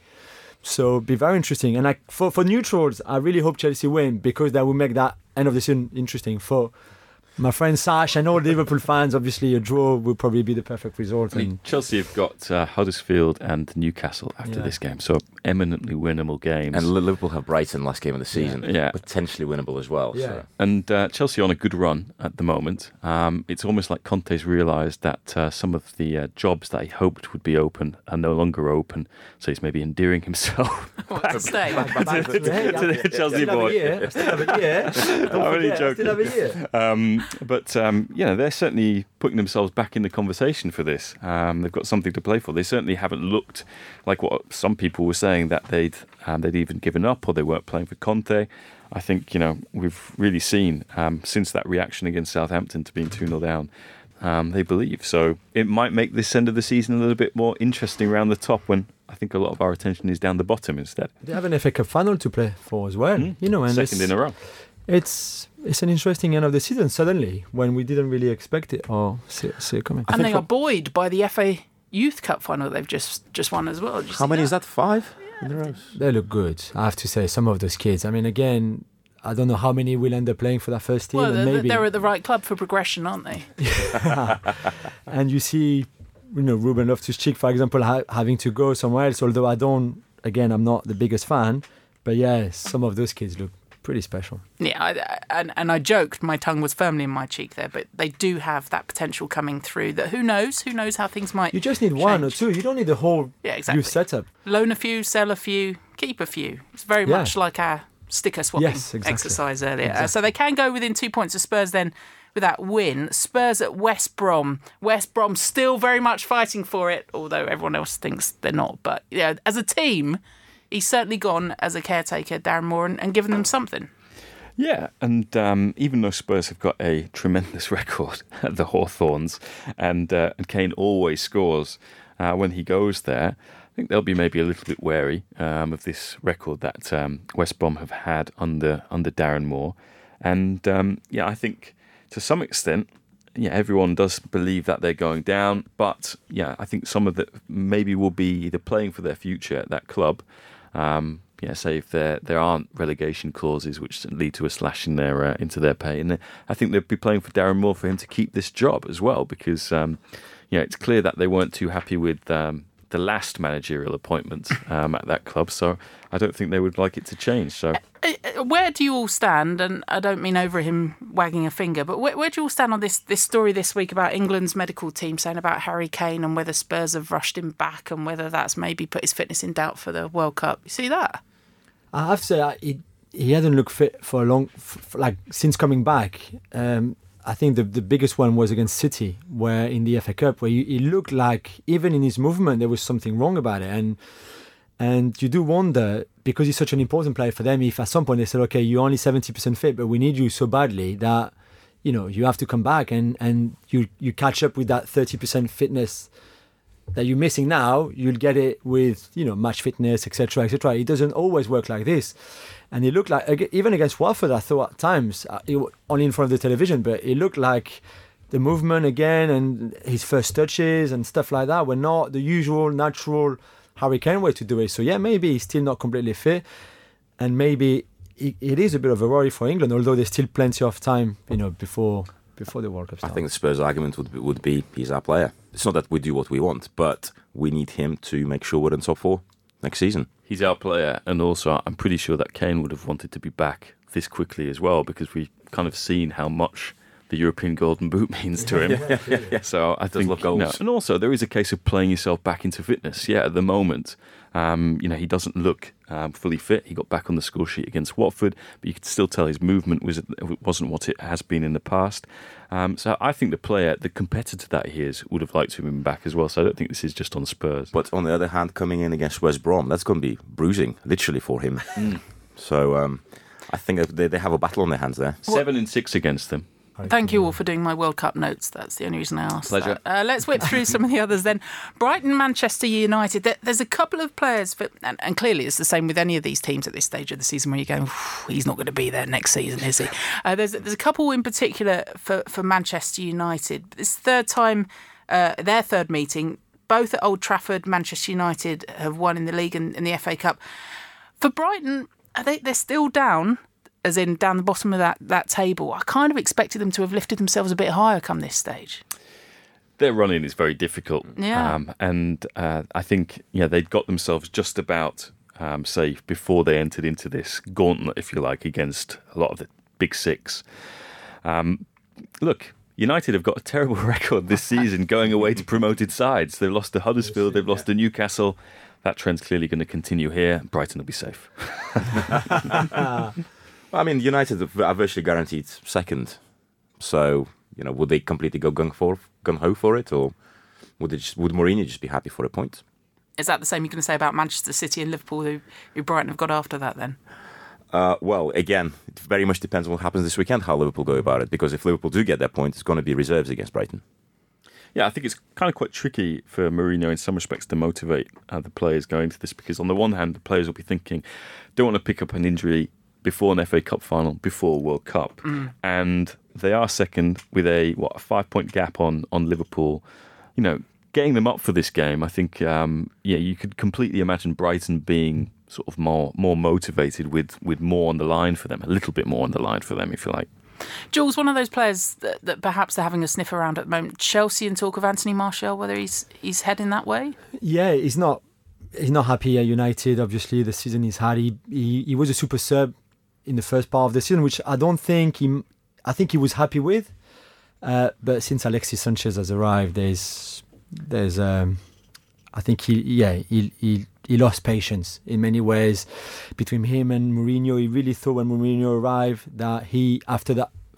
So it'll be very interesting. And like for, for neutrals, I really hope Chelsea win, because that will make that end of the season interesting. For my friend Sash and all Liverpool fans, obviously a draw will probably be the perfect result. I mean, And Chelsea have got uh, Huddersfield and Newcastle after Yeah. this game, so eminently winnable games. And Liverpool have Brighton last game of the season. Yeah. Potentially winnable as well. Yeah. So. And uh, Chelsea on a good run at the moment. Um, it's almost like Conte's realised that uh, some of the uh, jobs that he hoped would be open are no longer open. So he's maybe endearing himself What, to stay? Back to, to, to the Chelsea still have a board. year. I still have a year. Don't I'm only forget, I joking. still have a year. Um, but um, you know, they're certainly putting themselves back in the conversation for this. Um, they've got something to play for. They certainly haven't looked like what some people were saying, that they'd um, they'd even given up or they weren't playing for Conte. I think you know we've really seen um, since that reaction against Southampton to being two nil down. Um, they believe. So it might make this end of the season a little bit more interesting around the top, when I think a lot of our attention is down the bottom instead. They have an F A Cup final to play for as well. Mm. You know, and Second it's, in a row. It's it's an interesting end of the season suddenly, when we didn't really expect it or see, see it coming. And they are buoyed by the F A Youth Cup final they've just just won as well. Did you How see many that? is that? Five in a row? They look good, I have to say. Some of those kids. I mean, again, I don't know how many will end up playing for that first team. Well, and they're, maybe they're at the right club for progression, aren't they? and you see, you know, Ruben Loftus-Cheek, for example, ha- having to go somewhere else. Although I don't, again, I'm not the biggest fan, but yeah, some of those kids look pretty special. Yeah, I, and and I joked my tongue was firmly in my cheek there, but they do have that potential coming through. That who knows? Who knows how things might. You just need one or change. two. You don't need the whole Yeah, exactly. youth setup. Loan a few, sell a few, keep a few. It's very Yeah. much like our sticker swapping Yes, exactly. exercise earlier. Uh, Exactly. so they can go within two points of Spurs then with that win. Spurs at West Brom. West Brom still very much fighting for it, although everyone else thinks they're not. But yeah, as a team, he's certainly gone as a caretaker, Darren Moore, and, and given them something. Yeah, and um, even though Spurs have got a tremendous record at the Hawthorns, and uh, and Kane always scores uh, when he goes there, I think they'll be maybe a little bit wary um, of this record that um, West Brom have had under under Darren Moore. And um, yeah, I think to some extent, yeah, everyone does believe that they're going down, but yeah, I think some of the maybe will be either playing for their future at that club. Um, Yeah, say if there there aren't relegation clauses which lead to a slash in their uh, into their pay, and I think they'd be playing for Darren Moore for him to keep this job as well, because um, you know, it's clear that they weren't too happy with um, the last managerial appointment um, at that club, so I don't think they would like it to change. So, where do you all stand? And I don't mean over him wagging a finger, but where, where do you all stand on this this story this week about England's medical team saying about Harry Kane and whether Spurs have rushed him back and whether that's maybe put his fitness in doubt for the World Cup? You see that? I have to say, uh, he, he hadn't looked fit for a long, f- like since coming back. Um, I think the the biggest one was against City, where in the F A Cup, where you, he looked like even in his movement there was something wrong about it, and and you do wonder, because he's such an important player for them, if at some point they said, okay, you're only seventy percent fit, but we need you so badly that you know you have to come back and and you you catch up with that thirty percent fitness that you're missing now, you'll get it with, you know, match fitness, et cetera, et cetera. It doesn't always work like this. And it looked like, even against Watford, I thought at times, uh, it, only in front of the television, but it looked like the movement again and his first touches and stuff like that were not the usual, natural Harry Kane way to do it. So yeah, maybe he's still not completely fit. And maybe it, it is a bit of a worry for England, although there's still plenty of time, you know, before... before the World Cup starts. I think the Spurs argument would be, would be he's our player. It's not that we do what we want, but we need him to make sure we're in top four next season. He's our player, and also I'm pretty sure that Kane would have wanted to be back this quickly as well, because we've kind of seen how much the European Golden Boot means to him. yeah, yeah, yeah. So I Does think, love goals. no. And also there is a case of playing yourself back into fitness. Yeah, at the moment, um, you know, he doesn't look um, fully fit. He got back on the score sheet against Watford, but you could still tell his movement was wasn't what it has been in the past. Um, so I think the player, the competitor that he is, would have liked to have been back as well. So I don't think this is just on Spurs. But on the other hand, coming in against West Brom, that's going to be bruising, literally, for him. Mm. So um, I think they, they have a battle on their hands there. Seven and six against them. Thank you all for doing my World Cup notes. That's the only reason I asked. Pleasure. That. Uh, let's whip through some of the others then. Brighton, Manchester United. There, there's a couple of players, for, and, and clearly it's the same with any of these teams at this stage of the season, where you're going, he's not going to be there next season, is he? Uh, there's there's a couple in particular for, for Manchester United. It's third time, uh, their third meeting, both at Old Trafford. Manchester United have won in the league and in the F A Cup. For Brighton, are they, they're still down, as in down the bottom of that, that table. I kind of expected them to have lifted themselves a bit higher come this stage. Their running is very difficult. Yeah. Um, and uh, I think, yeah, they'd got themselves just about um, safe before they entered into this gauntlet, if you like, against a lot of the big six. Um, look, United have got a terrible record this season going away to promoted sides. They've lost to Huddersfield, they've lost to Newcastle. That trend's clearly going to continue here. Brighton will be safe. I mean, United are virtually guaranteed second. So, you know, would they completely go gung for, gung ho for it, or would they just, would Mourinho just be happy for a point? Is that the same you're going to say about Manchester City and Liverpool, who, who Brighton have got after that then? Uh, well, again, it very much depends on what happens this weekend, how Liverpool go about it. Because if Liverpool do get their point, it's going to be reserves against Brighton. Yeah, I think it's kind of quite tricky for Mourinho in some respects to motivate uh, the players going to this, because on the one hand, the players will be thinking, don't want to pick up an injury before an F A Cup final, before a World Cup. Mm. And they are second with a, what, a five-point gap on, on Liverpool. You know, getting them up for this game, I think, um, yeah, you could completely imagine Brighton being sort of more more motivated with, with more on the line for them, a little bit more on the line for them, if you like. Jules, one of those players that, that perhaps they're having a sniff around at the moment, Chelsea, and talk of Anthony Martial, whether he's he's heading that way? Yeah, he's not he's not happy at United, obviously, the season he's had. He, he, he was a super sub in the first part of the season, which I don't think he, I think he was happy with. Uh, but since Alexis Sanchez has arrived, there's, there's, um, I think he, yeah, he, he, he lost patience in many ways between him and Mourinho. He really thought when Mourinho arrived that he, after that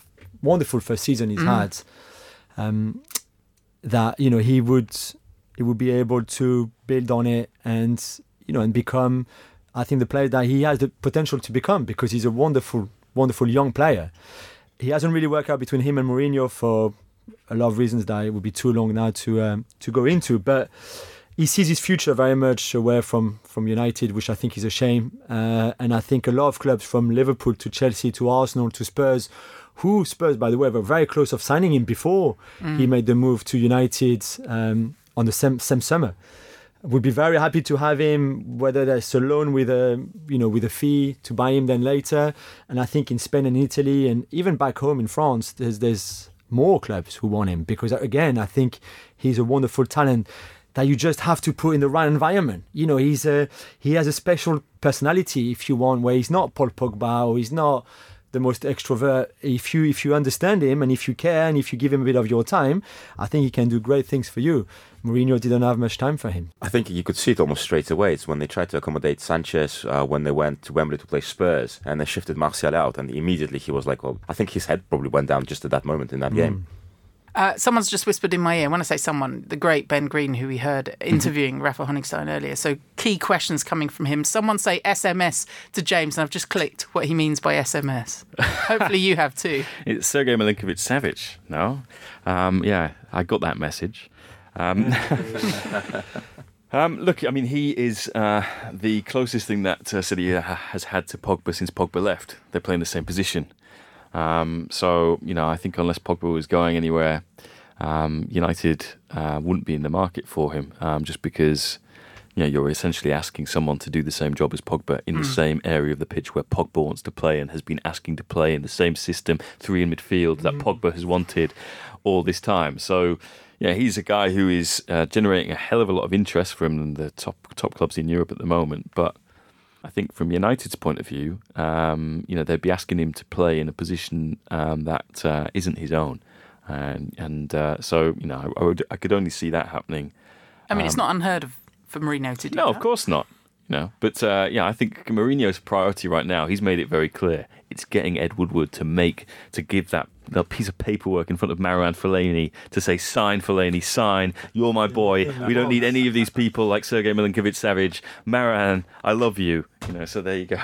wonderful first season he's mm. had, um, that you know he would he would be able to build on it and you know and become, I think, the player that he has the potential to become, because he's a wonderful, wonderful young player. He hasn't really worked out between him and Mourinho for a lot of reasons that it would be too long now to um, to go into, but he sees his future very much away from, from United, which I think is a shame. Uh, and I think a lot of clubs, from Liverpool to Chelsea to Arsenal to Spurs, who Spurs, by the way, were very close of signing him before mm. he made the move to United um, on the same, same summer, would be very happy to have him, whether that's a loan with a you know with a fee to buy him then later. And I think in Spain and Italy and even back home in France, there's there's more clubs who want him, because again, I think he's a wonderful talent that you just have to put in the right environment. You know, he's a he has a special personality, if you want, where he's not Paul Pogba or he's not the most extrovert. If you if you understand him and if you care and if you give him a bit of your time, I think he can do great things for you. Mourinho didn't have much time for him. I think you could see it almost straight away. It's when they tried to accommodate Sanchez uh, when they went to Wembley to play Spurs, and they shifted Martial out, and immediately he was like, well, I think his head probably went down just at that moment in that mm. game. Uh, someone's just whispered in my ear. When I say someone, the great Ben Green, who we heard interviewing mm-hmm. Rafa Honigstein earlier. So key questions coming from him. Someone say S M S to James, and I've just clicked what he means by S M S. Hopefully you have too. It's Sergei Milinkovic-Savic, no? Um, yeah, I got that message. Um, um, look, I mean, he is uh, the closest thing that uh, City has had to Pogba since Pogba left. They're playing the same position. Um, so, you know, I think unless Pogba was going anywhere, um, United uh, wouldn't be in the market for him, um, just because, you know, you're essentially asking someone to do the same job as Pogba in mm. the same area of the pitch where Pogba wants to play and has been asking to play in the same system, three in midfield, mm. that Pogba has wanted all this time. So, yeah, he's a guy who is uh, generating a hell of a lot of interest from the top top clubs in Europe at the moment, but I think from United's point of view, um, you know, they'd be asking him to play in a position um, that uh, isn't his own, and and uh, so you know, I, I, would, I could only see that happening. I mean, um, it's not unheard of for Mourinho to do no, that. No, of course not. You know, but uh, yeah, I think Mourinho's priority right now, he's made it very clear. It's getting Ed Woodward to make to give that, that piece of paperwork in front of Marouane Fellaini to say, sign Fellaini, sign, you're my boy. We don't need any of these people like Sergei Milinkovic-Savic. Marouane, I love you. You know, so there you go.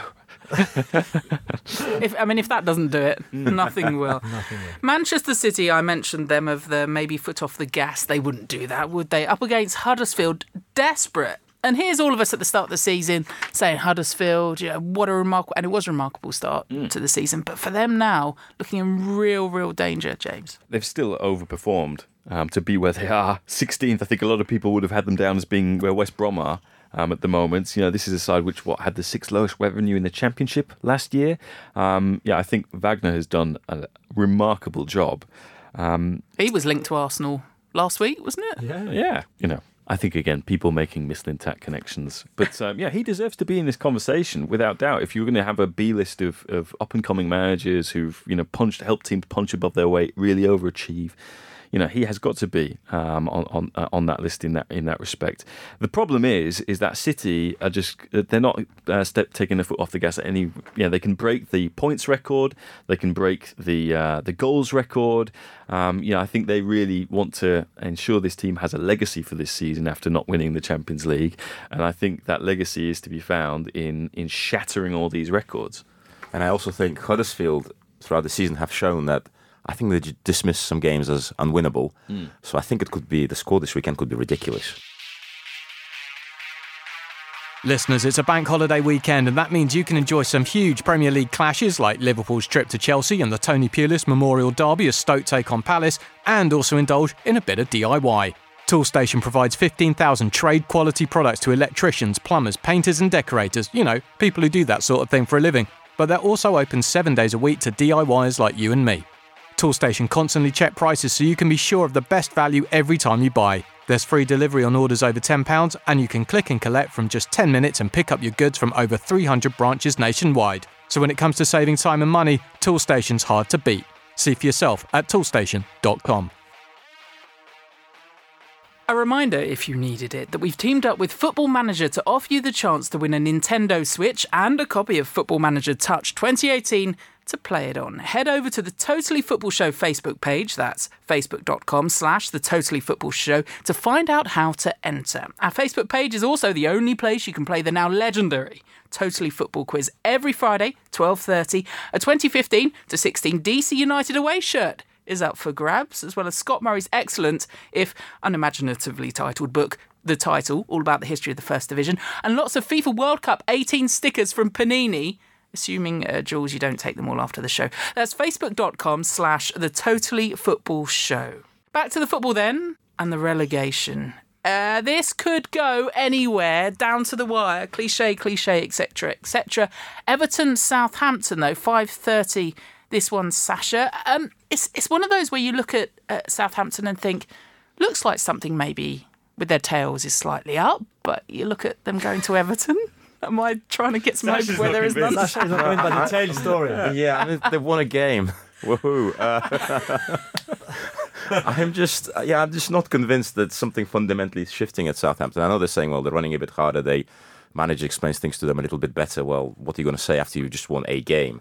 if I mean, if that doesn't do it, nothing will. Nothing will. Manchester City, I mentioned them of the maybe foot off the gas. They wouldn't do that, would they? Up against Huddersfield, desperate. And here's all of us at the start of the season saying Huddersfield, you know, what a remarkable, and it was a remarkable start mm. to the season. But for them now, looking in real, real danger, James. They've still overperformed um, to be where they are. sixteenth, I think a lot of people would have had them down as being where West Brom are um, at the moment. You know, this is a side which what had the sixth lowest revenue in the Championship last year. Um, yeah, I think Wagner has done a remarkable job. Um, he was linked to Arsenal last week, wasn't it? Yeah, yeah. You know. I think, again, people making Mislintat connections. But, um, yeah, he deserves to be in this conversation, without doubt. If you're going to have a B-list of, of up-and-coming managers who've, you know, punched, helped teams punch above their weight, really overachieve, you know, he has got to be um, on on uh, on that list in that in that respect. The problem is, is that City are just they're not uh, step taking their foot off the gas at any. You know, they can break the points record, they can break the uh, the goals record. Um, you know, I think they really want to ensure this team has a legacy for this season after not winning the Champions League, and I think that legacy is to be found in in shattering all these records. And I also think Huddersfield throughout the season have shown that. I think they dismiss some games as unwinnable. Mm. So I think it could be, the score this weekend could be ridiculous. Listeners, it's a bank holiday weekend, and that means you can enjoy some huge Premier League clashes like Liverpool's trip to Chelsea and the Tony Pulis Memorial Derby as Stoke take on Palace, and also indulge in a bit of D I Y. Toolstation provides fifteen thousand trade-quality products to electricians, plumbers, painters and decorators, you know, people who do that sort of thing for a living. But they're also open seven days a week to D I Yers like you and me. Toolstation constantly check prices so you can be sure of the best value every time you buy. There's free delivery on orders over ten pounds, and you can click and collect from just ten minutes and pick up your goods from over three hundred branches nationwide. So when it comes to saving time and money, Toolstation's hard to beat. See for yourself at toolstation dot com. A reminder, if you needed it, that we've teamed up with Football Manager to offer you the chance to win a Nintendo Switch and a copy of Football Manager Touch twenty eighteen to play it on. Head over to the Totally Football Show Facebook page, that's facebook.com slash the Totally Football Show, to find out how to enter. Our Facebook page is also the only place you can play the now legendary Totally Football Quiz every Friday, twelve thirty. A twenty fifteen to sixteen D C United away shirt is up for grabs, as well as Scott Murray's excellent, if unimaginatively titled book, The Title, all about the history of the First Division, and lots of FIFA World Cup eighteen stickers from Panini, assuming, uh, Jules, you don't take them all after the show. That's facebook.com slash the Totally Football Show. Back to the football then, and the relegation. Uh, this could go anywhere, down to the wire, cliche, cliche, et cetera, et cetera. Everton, Southampton, though, five thirty. This one's Sasha. Um, it's it's one of those where you look at uh, Southampton and think, looks like something maybe with their tails is slightly up, but you look at them going to Everton. Am I trying to get some hope where there is none? Sasha is not going by the tail story. Yeah, I mean, they've won a game. Woohoo! Uh, I'm just, yeah, I'm just not convinced that something fundamentally is shifting at Southampton. I know they're saying, well, they're running a bit harder. They manager explains things to them a little bit better. Well, what are you going to say after you just won a game?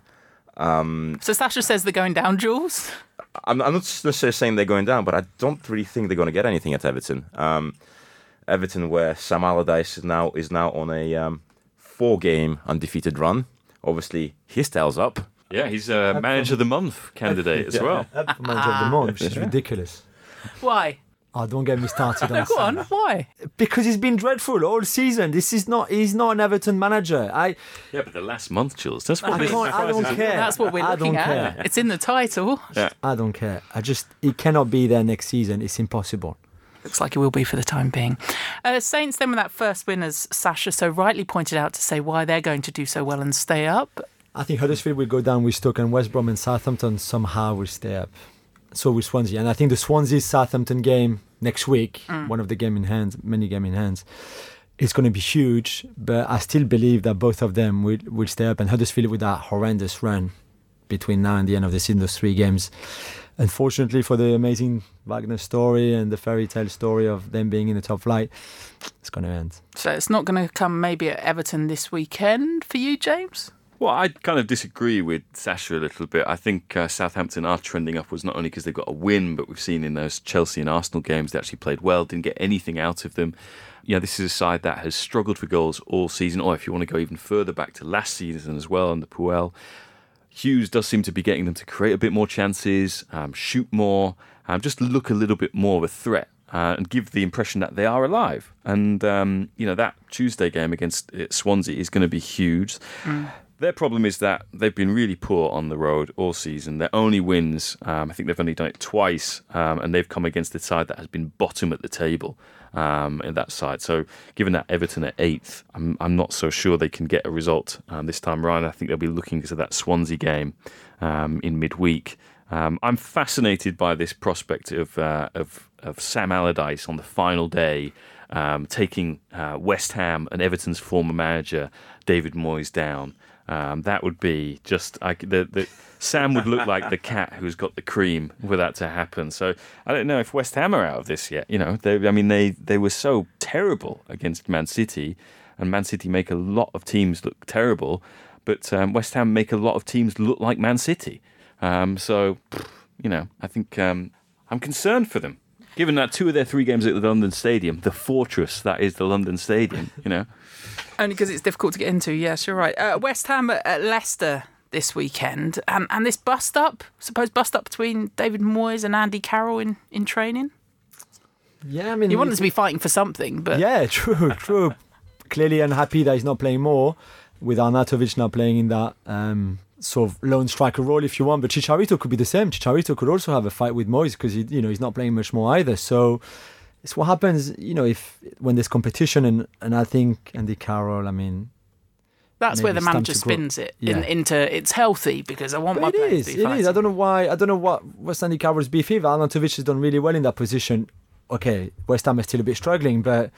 Um, so Sasha says they're going down, Jules? I'm, I'm not necessarily saying they're going down, but I don't really think they're going to get anything at Everton. Um, Everton, where Sam Allardyce is now is now on a um, four-game undefeated run. Obviously, his tail's up. Yeah, he's a manager of the month candidate as well. Manager of the month, which is ridiculous. Why? Oh, don't get me started on No, go on. Why? Because he's been dreadful all season. This is not. He's not an Everton manager. I. Yeah, but the last month, Jules. That's what I, we. can't, I don't care. That's what we're I looking don't at. care. It's in the title. Yeah. I don't care. I just. He cannot be there next season. It's impossible. Looks like it will be for the time being. Uh, Saints then with that first win, as Sasha so rightly pointed out, to say why they're going to do so well and stay up. I think Huddersfield will go down with Stoke, and West Brom and Southampton somehow will stay up. So will Swansea. And I think the Swansea-Southampton game next week, mm. one of the game in hand, many game in hands, is going to be huge. But I still believe that both of them will, will stay up. And Huddersfield with that horrendous run between now and the end of the season, those three games. Unfortunately for the amazing Wagner story and the fairy tale story of them being in the top flight, it's going to end. So it's not going to come maybe at Everton this weekend for you, James? Well, I kind of disagree with Sasha a little bit. I think uh, Southampton are trending upwards, not only because they've got a win, but we've seen in those Chelsea and Arsenal games they actually played well, didn't get anything out of them. You know, this is a side that has struggled for goals all season, or if you want to go even further back to last season as well under Puel. Hughes does seem to be getting them to create a bit more chances, um, shoot more, um, just look a little bit more of a threat. Uh, and give the impression that they are alive. And, um, you know, that Tuesday game against uh, Swansea is going to be huge. Mm. Their problem is that they've been really poor on the road all season. Their only wins, um, I think they've only done it twice, um, and they've come against the side that has been bottom at the table um, in that side. So given that Everton are eighth, I'm, I'm not so sure they can get a result um, this time around. I think they'll be looking to that Swansea game um, in midweek. Um, I'm fascinated by this prospect of, uh, of, of Sam Allardyce on the final day um, taking uh, West Ham and Everton's former manager, David Moyes, down. Um, that would be just I, the, the Sam would look like the cat who's got the cream for that to happen. So I don't know if West Ham are out of this yet. You know, they, I mean, they they were so terrible against Man City, and Man City make a lot of teams look terrible, but um, West Ham make a lot of teams look like Man City. Um, so you know, I think um, I'm concerned for them, given that two of their three games at the London Stadium, the fortress that is the London Stadium. You know. Only because it's difficult to get into, yes, you're right. Uh, West Ham at, at Leicester this weekend, and, and this bust-up, supposed bust-up between David Moyes and Andy Carroll in, in training? Yeah, I mean... You want them to be fighting for something, but... Yeah, true, true. Clearly unhappy that he's not playing more, with Arnautovic now playing in that um, sort of lone striker role, if you want, but Chicharito could be the same. Chicharito could also have a fight with Moyes, because he, you know, he's not playing much more either, so... It's what happens, you know, if when there's competition, and, and I think Andy Carroll, I mean... That's where the manager spins it yeah. in, into it's healthy, because I want but my it players is, to be it fighting. is. I don't know why, I don't know what what's Andy Carroll's beef is. Arnautovic has done really well in that position. Okay, West Ham is still a bit struggling, but,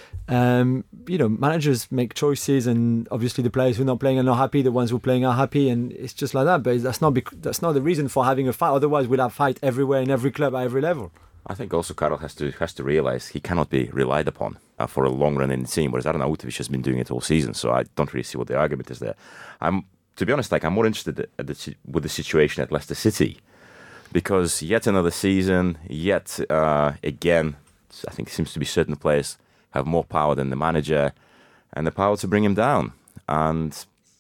um, you know, managers make choices, and obviously the players who are not playing are not happy, the ones who are playing are happy, and it's just like that. But that's not bec- that's not the reason for having a fight. Otherwise, we'll have fight everywhere, in every club, at every level. I think also Carroll has to has to realise he cannot be relied upon uh, for a long run in the team, whereas Arnautovic has been doing it all season, so I don't really see what the argument is there. I'm to be honest, like I'm more interested at the, with the situation at Leicester City, because yet another season, yet uh, again, I think it seems to be certain players have more power than the manager, and the power to bring him down. And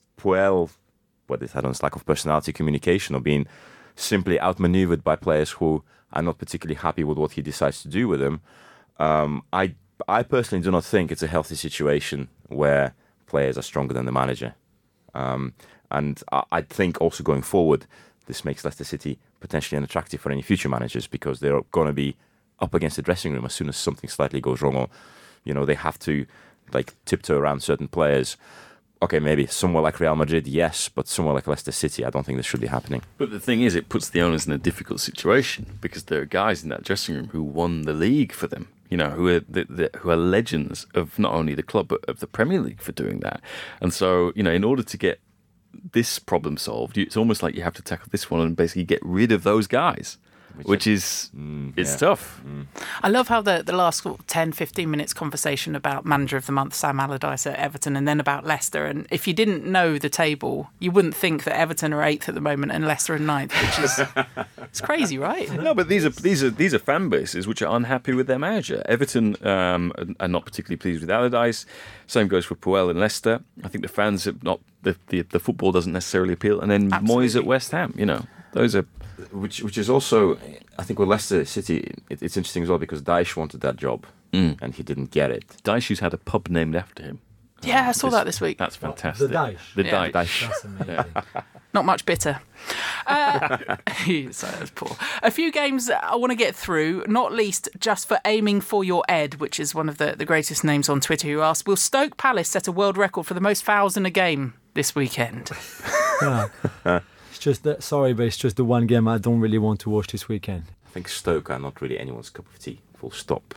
Puel, whether it's, I don't know, it's lack of personality, communication, or being simply outmaneuvered by players who are not particularly happy with what he decides to do with them. Um, I I personally do not think it's a healthy situation where players are stronger than the manager. Um, and I, I think also going forward, this makes Leicester City potentially unattractive for any future managers, because they're going to be up against the dressing room as soon as something slightly goes wrong, or you know they have to like tiptoe around certain players. Okay, maybe somewhere like Real Madrid, yes, but somewhere like Leicester City, I don't think this should be happening. But the thing is, it puts the owners in a difficult situation, because there are guys in that dressing room who won the league for them, you know, who are the, the, who are legends of not only the club but of the Premier League for doing that. And so, you know, in order to get this problem solved, it's almost like you have to tackle this one and basically get rid of those guys. Which, Which is, mm, it's yeah. tough. Mm. I love how the, the last ten, fifteen minutes conversation about Manager of the Month, Sam Allardyce at Everton, and then about Leicester. And if you didn't know the table, you wouldn't think that Everton are eighth at the moment and Leicester are ninth, which is it's crazy, right? No, but these are these are these are fan bases which are unhappy with their manager. Everton um, are not particularly pleased with Allardyce. Same goes for Puel and Leicester. I think the fans are not the the, the football doesn't necessarily appeal. And then Absolutely. Moyes at West Ham. You know, those are. Which which is also, I think with Leicester City, it, it's interesting as well, because Dyche wanted that job mm. and he didn't get it. Dyche, who's had a pub named after him. Yeah, I saw that this week. That's fantastic. The Dyche. The yeah. Dyche. That's amazing. Yeah. Not much bitter. Uh, sorry, that's poor. A few games I want to get through, not least just for aiming for your Ed, which is one of the, the greatest names on Twitter, who asked, will Stoke Palace set a world record for the most fouls in a game this weekend? Yeah. It's just that, sorry, but it's just the one game I don't really want to watch this weekend. I think Stoke are not really anyone's cup of tea, full stop.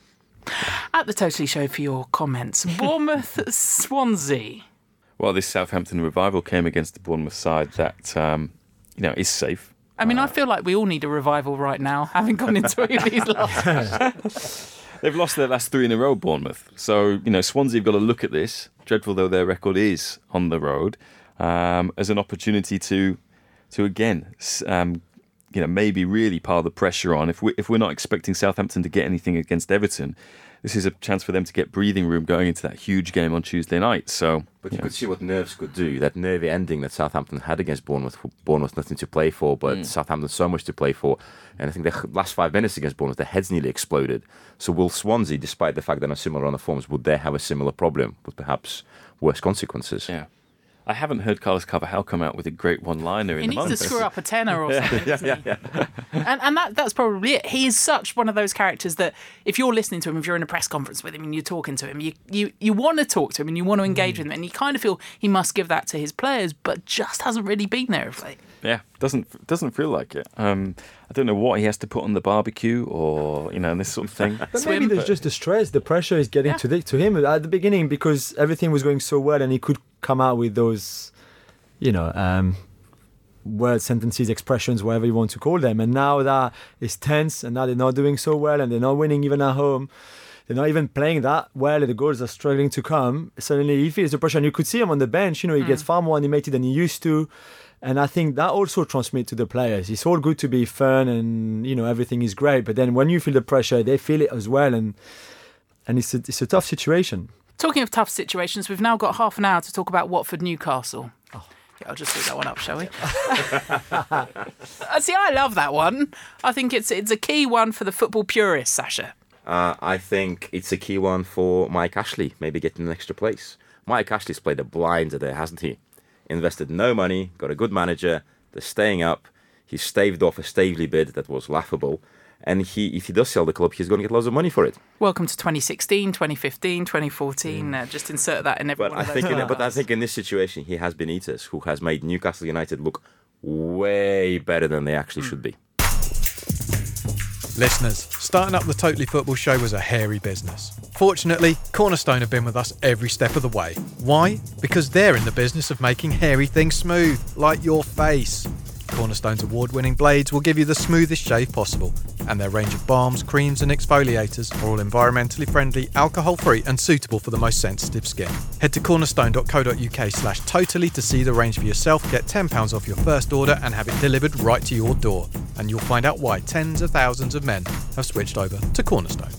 At the Totally Show for your comments. Bournemouth Swansea. Well, this Southampton revival came against the Bournemouth side that, um, you know, is safe. I mean, uh, I feel like we all need a revival right now, having gone into these last. They've lost their last three in a row, Bournemouth. So, you know, Swansea have got to look at this, dreadful though their record is on the road, um, as an opportunity to, to again, um, you know, maybe really pile the pressure on. If we if we're not expecting Southampton to get anything against Everton, this is a chance for them to get breathing room going into that huge game on Tuesday night. So, but you yeah. could see what nerves could do. That nervy ending that Southampton had against Bournemouth. Bournemouth nothing to play for, but mm. Southampton so much to play for. And I think the last five minutes against Bournemouth, their heads nearly exploded. So will Swansea, despite the fact that they're similar on the forms, would they have a similar problem with perhaps worse consequences? Yeah. I haven't heard Carlos Carvajal come out with a great one-liner in he the month. He needs to screw up a tenner or something, yeah, doesn't yeah, he? yeah, yeah. And, and that, that's probably it. He is such one of those characters that if you're listening to him, if you're in a press conference with him and you're talking to him, you, you, you want to talk to him and you want to engage mm. with him, and you kind of feel he must give that to his players, but just hasn't really been there of late. Yeah, doesn't doesn't feel like it. Um, I don't know what he has to put on the barbecue or, you know, this sort of thing. But maybe there's just the stress, the pressure is getting yeah. to, the, to him at the beginning, because everything was going so well and he could come out with those, you know, um, words, sentences, expressions, whatever you want to call them. And now that it's tense and now they're not doing so well and they're not winning even at home. They're not even playing that well. The goals are struggling to come. Suddenly he feels the pressure. And you could see him on the bench. You know, he mm. gets far more animated than he used to. And I think that also transmits to the players. It's all good to be fun and, you know, everything is great. But then when you feel the pressure, they feel it as well. And and it's a, it's a tough situation. Talking of tough situations, we've now got half an hour to talk about Watford Newcastle. Oh. Yeah, I'll just put that one up, shall we? See, I love that one. I think it's it's a key one for the football purists, Sasha. Uh, I think it's a key one for Mike Ashley, maybe getting an extra place. Mike Ashley's played a blinder there, hasn't he? Invested no money, got a good manager, they're staying up. He staved off a Stavely bid that was laughable. And he, if he does sell the club, he's going to get loads of money for it. Welcome to twenty sixteen, twenty fifteen, twenty fourteen. Mm. Uh, just insert that in every but one I of those. Think in, but I think in this situation, he has Benitez, who has made Newcastle United look way better than they actually mm. should be. Listeners, starting up the Totally Football Show was a hairy business. Fortunately, Cornerstone have been with us every step of the way. Why? Because they're in the business of making hairy things smooth, like your face. Cornerstone's award-winning blades will give you the smoothest shave possible And their range of balms, creams and exfoliators are all environmentally friendly, alcohol-free and suitable for the most sensitive skin. Head to cornerstone.co.uk slash totally to see the range for yourself, get ten pounds off your first order and have it delivered right to your door. And you'll find out why tens of thousands of men have switched over to Cornerstone.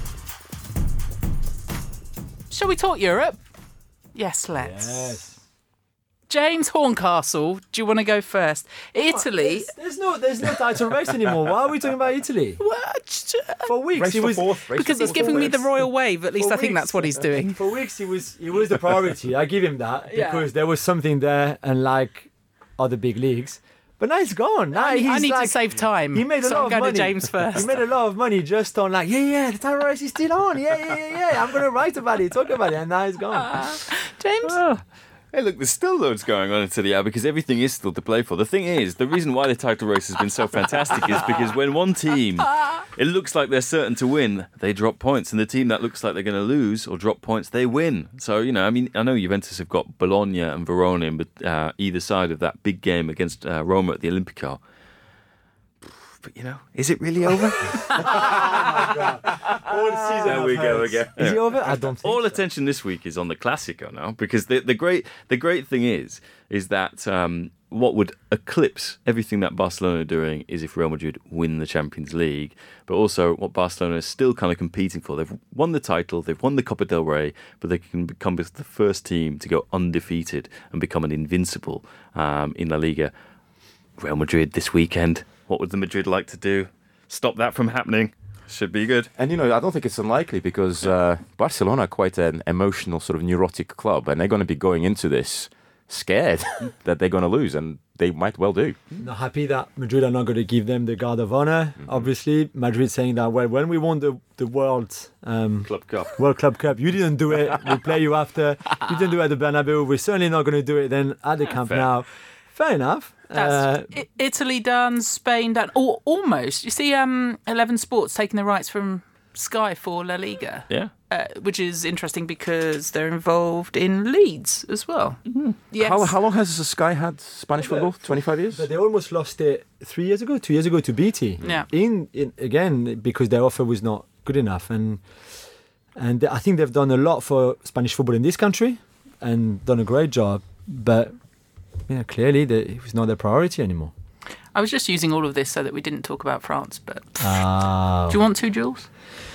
Shall we talk Europe? Yes, let's. Yes. James Horncastle, do you want to go first? Italy. There's, there's no, there's no title race anymore. Why are we talking about Italy? What? For weeks, Race he for was fourth, race Because for he's fourth. giving me the royal wave. At least For I think weeks. that's what he's doing. For weeks, he was he was the priority. I give him that Yeah. because there was something there, unlike other big leagues. But now he's gone. Now I, he's I need like, to save time. He made a so lot I'm of going money. to James first. He made a lot of money just on like, yeah, yeah, the title race is still on. Yeah, yeah, yeah, yeah. I'm going to write about it, talk about it, and now he's gone. James? Oh. Hey, look, there's still loads going on in Serie A because everything is still to play for. The thing is, the reason why the title race has been so fantastic is because when one team, it looks like they're certain to win, they drop points. And the team that looks like they're going to lose or drop points, they win. So, you know, I mean, I know Juventus have got Bologna and Verona in uh, either side of that big game against uh, Roma at the Olimpico. But, you know, is it really over? All season There we go again. Is it over? I don't think All so. attention this week is on the Classico now, because the the great the great thing is is that um, what would eclipse everything that Barcelona are doing is if Real Madrid win the Champions League, but also what Barcelona is still kind of competing for. They've won the title, they've won the Copa del Rey, but they can become the first team to go undefeated and become an invincible um, in La Liga. Real Madrid this weekend. What would the Madrid like to do? Stop that from happening. Should be good. And, you know, I don't think it's unlikely because uh, Barcelona are quite an emotional, sort of neurotic club, and they're going to be going into this scared that they're going to lose, and they might well do. Not happy that Madrid are not going to give them the guard of honor. Mm-hmm. Obviously, Madrid saying that, well, when we won the, the World um, Club Cup. World Club Cup, you didn't do it. We'll play you after. You didn't do it at the Bernabeu. We're certainly not going to do it then at the Camp Fair. Nou. Fair enough. That's Uh, I- Italy done, Spain done, or almost. You see, um, Eleven Sports taking the rights from Sky for La Liga, Yeah. uh, which is interesting because they're involved in Leeds as well. Mm-hmm. Yes. How, how long has Sky had Spanish football? twenty-five years? But they almost lost it three years ago, two years ago to B T. Yeah. In, in again because their offer was not good enough, and and I think they've done a lot for Spanish football in this country, and done a great job. But you know, clearly the, it was not their priority anymore. I was just using all of this so that we didn't talk about France, but Ah. do you want to, Jules?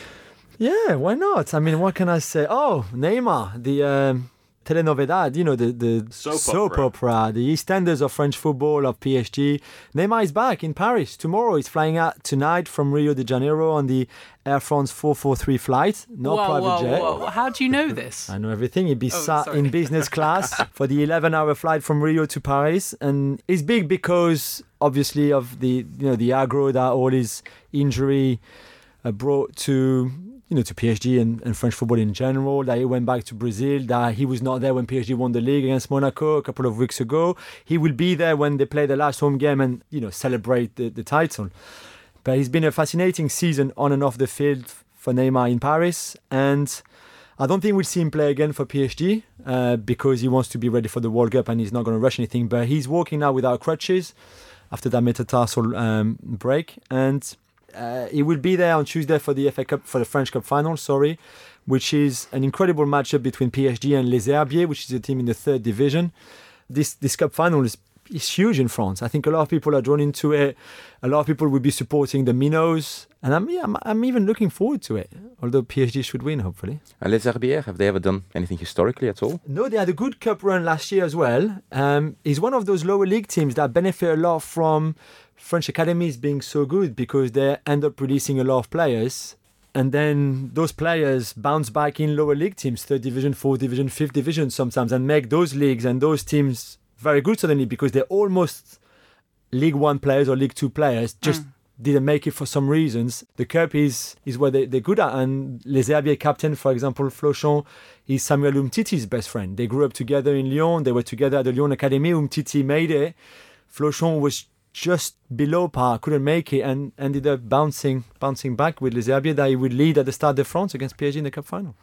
Yeah, why not? I mean, what can I say? Oh, Neymar, the um, telenovedad, you know, the, the Soap opera. opera. the EastEnders of French football, of P S G. Neymar is back in Paris tomorrow. He's flying out tonight from Rio de Janeiro on the Air France four forty-three flight, no whoa, private whoa, jet. whoa. How do you know this? I know everything. He'd be Oh, sat sorry. in business class for the eleven-hour flight from Rio to Paris, and it's big because obviously of the you know the aggro that all his injury uh, brought to you know to P S G and, and French football in general. That he went back to Brazil. That he was not there when P S G won the league against Monaco a couple of weeks ago. He will be there when they play the last home game and you know celebrate the, the title. But it's been a fascinating season on and off the field for Neymar in Paris, and I don't think we'll see him play again for P S G uh, because he wants to be ready for the World Cup and he's not going to rush anything. But he's walking now without crutches after that metatarsal um, break, and uh, he will be there on Tuesday for the F A Cup, for the French Cup final. Sorry, which is an incredible matchup between P S G and Les Herbiers, which is a team in the third division. This this cup final is. It's huge in France. I think a lot of people are drawn into it. A lot of people will be supporting the Minots, and I'm yeah, I'm, I'm even looking forward to it. Although P S G should win, hopefully. And Les Herbiers, have they ever done anything historically at all? No, they had a good cup run last year as well. Um, it's one of those lower league teams that benefit a lot from French academies being so good because they end up releasing a lot of players. And then those players bounce back in lower league teams, third division, fourth division, fifth division sometimes, and make those leagues and those teams very good suddenly because they're almost League One players or League Two players, just mm. didn't make it for some reasons. The Cup is is what they, they're good at. And Les Herbiers captain, for example, Flochon, is Samuel Umtiti's best friend. They grew up together in Lyon. They were together at the Lyon Academy. Umtiti made it. Flochon was just below par, couldn't make it, and ended up bouncing bouncing back with Les Herbiers that he would lead at the Stade de France against P S G in the Cup final.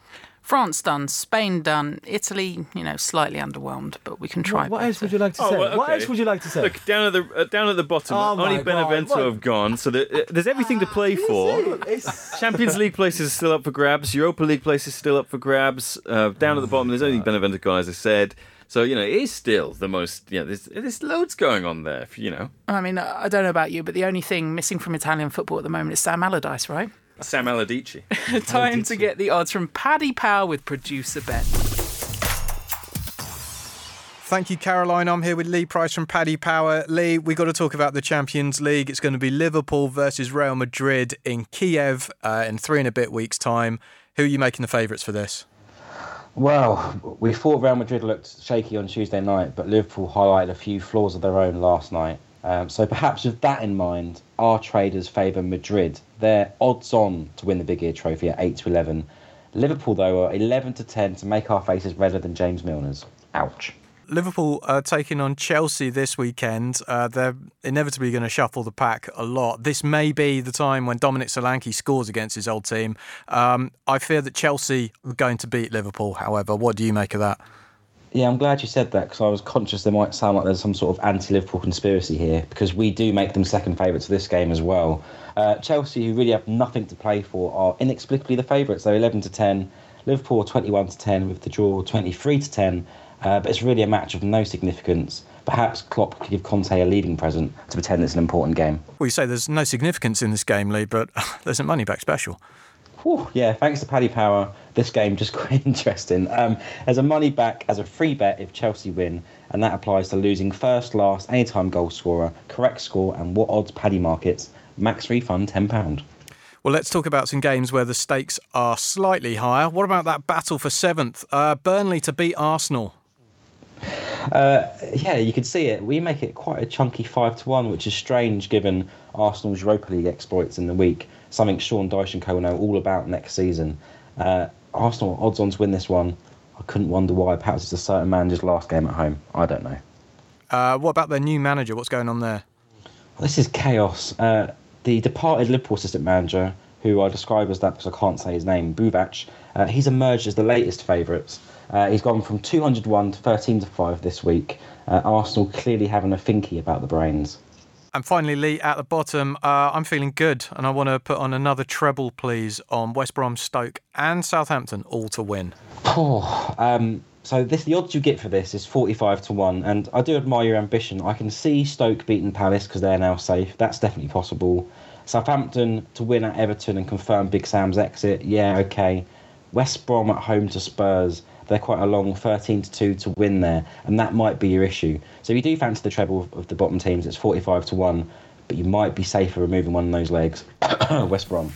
France done, Spain done, Italy, you know, slightly underwhelmed, but we can try. What, what else would you like to Oh, say? well, What okay. else would you like to say? Look, down at the uh, down at the bottom, Oh only my God, Benevento what? have gone, so there, uh, there's everything to play for. Champions League places are still up for grabs. Europa League places still up for grabs. Uh, down at the bottom, there's only Benevento gone, as I said. So, you know, it is still the most, you know, there's, there's loads going on there, you know. I mean, I don't know about you, but the only thing missing from Italian football at the moment is Sam Allardyce, right? Sam Allardyce. Time to get the odds from Paddy Power with Producer Ben. Thank you, Caroline. I'm here with Lee Price from Paddy Power. Lee, we've got to talk about the Champions League. It's going to be Liverpool versus Real Madrid in Kiev uh, in three and a bit weeks' time. Who are you making the favourites for this? Well, we thought Real Madrid looked shaky on Tuesday night, but Liverpool highlighted a few flaws of their own last night. Um, so perhaps with that in mind, our traders favour Madrid. They're odds on to win the Big Ear Trophy at eight to eleven. Liverpool, though, are eleven to ten to make our faces redder than James Milner's. Ouch. Liverpool are taking on Chelsea this weekend. Uh, they're inevitably going to shuffle the pack a lot. This may be the time when Dominic Solanke scores against his old team. Um, I fear that Chelsea are going to beat Liverpool, however. What do you make of that? Yeah, I'm glad you said that because I was conscious there might sound like there's some sort of anti-Liverpool conspiracy here because we do make them second favourites for this game as well. Uh, Chelsea, who really have nothing to play for, are inexplicably the favourites. They're eleven to ten. Liverpool are twenty-one to ten with the draw twenty-three to ten. Uh, but it's really a match of no significance. Perhaps Klopp could give Conte a leaving present to pretend it's an important game. Well, you say there's no significance in this game, Lee, but there's a money-back special. Whew, yeah, thanks to Paddy Power, this game just quite interesting. Um, there's a money back as a free bet if Chelsea win, and that applies to losing first, last, anytime goal scorer, correct score, and what odds Paddy markets. Max refund ten pounds. Well, let's talk about some games where the stakes are slightly higher. What about that battle for seventh? Uh, Burnley to beat Arsenal. Uh, yeah, you could see it. We make it quite a chunky five to one, which is strange given Arsenal's Europa League exploits in the week, something Sean Dyche and co will know all about next season. Uh, Arsenal odds on to win this one. I couldn't wonder why. Perhaps it's a certain manager's last game at home. I don't know. Uh, what about their new manager? What's going on there? Well, this is chaos. Uh, the departed Liverpool assistant manager, who I describe as that because I can't say his name, Buvac, uh, he's emerged as the latest favourites. Uh, he's gone from two hundred one to thirteen to five this week. Uh, Arsenal clearly having a thinky about the brains. And finally, Lee, at the bottom, uh, I'm feeling good, and I want to put on another treble, please, on West Brom, Stoke and Southampton, all to win. Oh, um, so this the odds you get for this is forty-five to one, and I do admire your ambition. I can see Stoke beating Palace because they're now safe. That's definitely possible. Southampton to win at Everton and confirm Big Sam's exit. Yeah, okay. West Brom at home to Spurs. They're quite a long thirteen to two to win there, and that might be your issue. So if you do fancy the treble of the bottom teams, it's forty-five to one, but you might be safer removing one of those legs. West Brom.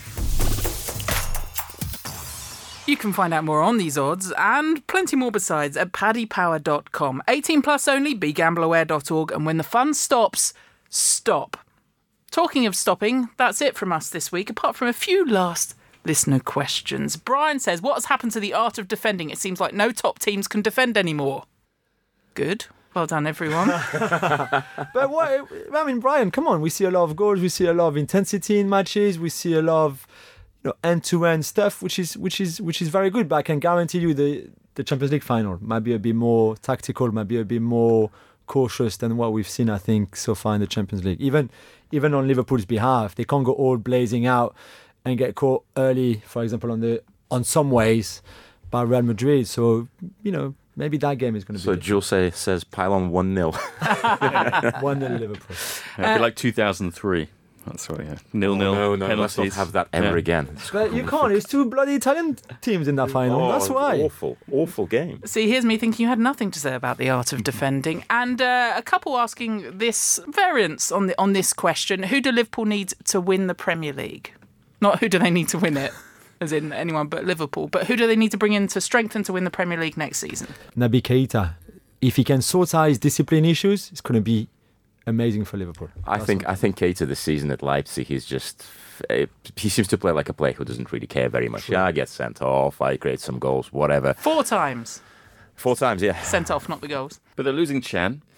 You can find out more on these odds and plenty more besides at paddy power dot com. eighteen plus only, be gamble aware dot org, and when the fun stops, stop. Talking of stopping, that's it from us this week, apart from a few last listener questions. Brian says, what has happened to the art of defending? It seems like no top teams can defend anymore. Good. Well done, everyone. But what, I mean, Brian, come on. We see a lot of goals. We see a lot of intensity in matches. We see a lot of, you know, end-to-end stuff, which is which is which is very good. But I can guarantee you the the Champions League final might be a bit more tactical, might be a bit more cautious than what we've seen, I think, so far in the Champions League. Even even on Liverpool's behalf, they can't go all blazing out and get caught early, for example, on the on some ways by Real Madrid. So, you know, maybe that game is going to be... So Jules say, says pile on one nil. one nil Liverpool. Yeah, it'd be like two thousand three. That's right, yeah. nil nil. No, no, let's not have that ever Yeah. again. But you can't. It's two bloody Italian teams in that final. Oh, That's why. Awful, awful game. See, here's me thinking you had nothing to say about the art of defending. And uh, a couple asking this variance on the on this question. Who do Liverpool need to win the Premier League? Not who do they need to win it, as in anyone but Liverpool, but who do they need to bring in to strengthen to win the Premier League next season? Naby Keita. If he can sort out his discipline issues, it's going to be amazing for Liverpool. I That's think all. I think Keita this season at Leipzig, he's just uh, he seems to play like a player who doesn't really care very much. Sure. Yeah, I get sent off, I create some goals, whatever. Four times Four times, yeah. sent off, not the goals. But they're losing Chan.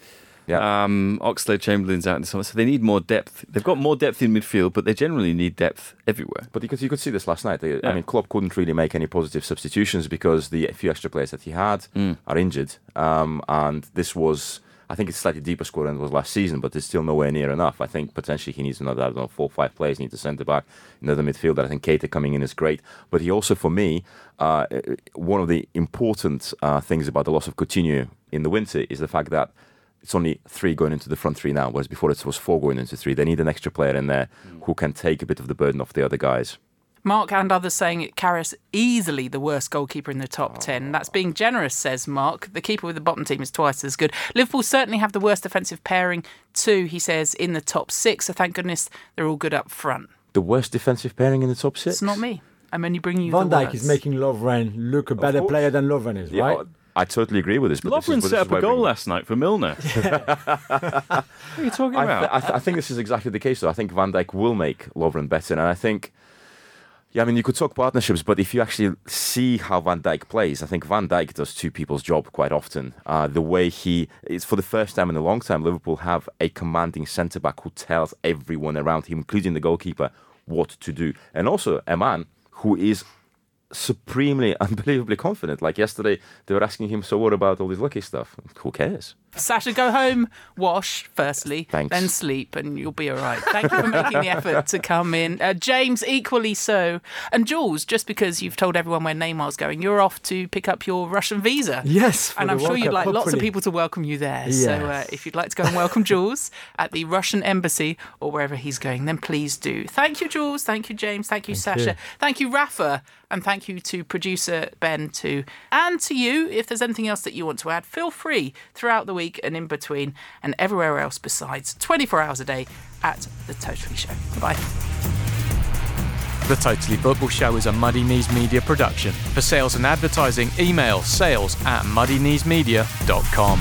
Yeah. Um, Oxlade-Chamberlain's out in the summer, so they need more depth. They've got more depth in midfield, but they generally need depth everywhere. But because you could see this last night. They, Yeah. I mean, Klopp couldn't really make any positive substitutions because the few extra players that he had Mm. are injured. Um, and this was, I think it's slightly deeper squad than it was last season, but it's still nowhere near enough. I think potentially he needs another, I don't know, four or five players. He needs a centre-back, another midfielder. I think Keita coming in is great. But he also, for me, uh, one of the important uh, things about the loss of Coutinho in the winter is the fact that it's only three going into the front three now, whereas before it was four going into three. They need an extra player in there who can take a bit of the burden off the other guys. Mark and others saying it Karius easily the worst goalkeeper in the top ten. That's being generous, says Mark. The keeper with the bottom team is twice as good. Liverpool certainly have the worst defensive pairing too, he says, in the top six. So thank goodness they're all good up front. The worst defensive pairing in the top six? It's not me. I'm only bringing you Van the Dijk words. is making Lovren look a better course. player than Lovren is, Yeah, right? I totally agree with this. But Lovren this is, set this up a is goal where- last night for Milner. What are you talking I, about? th- I, th- I think this is exactly the case, though. I think Van Dijk will make Lovren better. And I think, yeah, I mean, you could talk partnerships, but if you actually see how Van Dijk plays, I think Van Dijk does two people's job quite often. Uh, the way he, it's for the first time in a long time, Liverpool have a commanding centre-back who tells everyone around him, including the goalkeeper, what to do. And also a man who is supremely, unbelievably confident. Like yesterday, they were asking him, so what about all this lucky stuff? Who cares? Sasha, go home, wash firstly, Thanks. then sleep, and you'll be all right. Thank you for making the effort to come in. Uh, James, equally so. And Jules, just because you've told everyone where Neymar's going, you're off to pick up your Russian visa. Yes. for And the I'm sure World you'd Cup, like lots of hopefully. people to welcome you there. So uh, Yes. if you'd like to go and welcome Jules at the Russian embassy or wherever he's going, then please do. Thank you, Jules. Thank you, James. Thank you, Thank Sasha. you. Thank you, Rafa. And thank you to producer Ben too. And to you, if there's anything else that you want to add, feel free throughout the week and in between and everywhere else besides, twenty-four hours a day at The Totally Show. Bye. The Totally Football Show is a Muddy Knees Media production. For sales and advertising, email sales at muddy knees media dot com.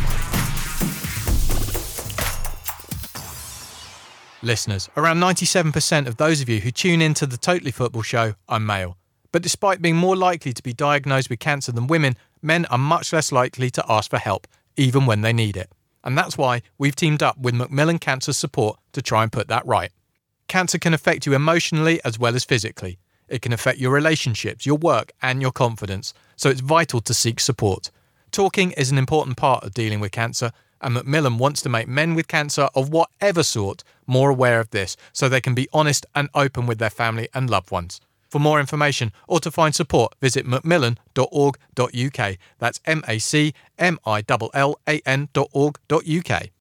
Listeners, around ninety-seven percent of those of you who tune in to The Totally Football Show are male. But despite being more likely to be diagnosed with cancer than women, men are much less likely to ask for help, even when they need it. And that's why we've teamed up with Macmillan Cancer Support to try and put that right. Cancer can affect you emotionally as well as physically. It can affect your relationships, your work, and your confidence, so it's vital to seek support. Talking is an important part of dealing with cancer, and Macmillan wants to make men with cancer of whatever sort more aware of this, so they can be honest and open with their family and loved ones. For more information or to find support, visit macmillan dot org dot uk. That's M A C M I L L A N dot org dot uk.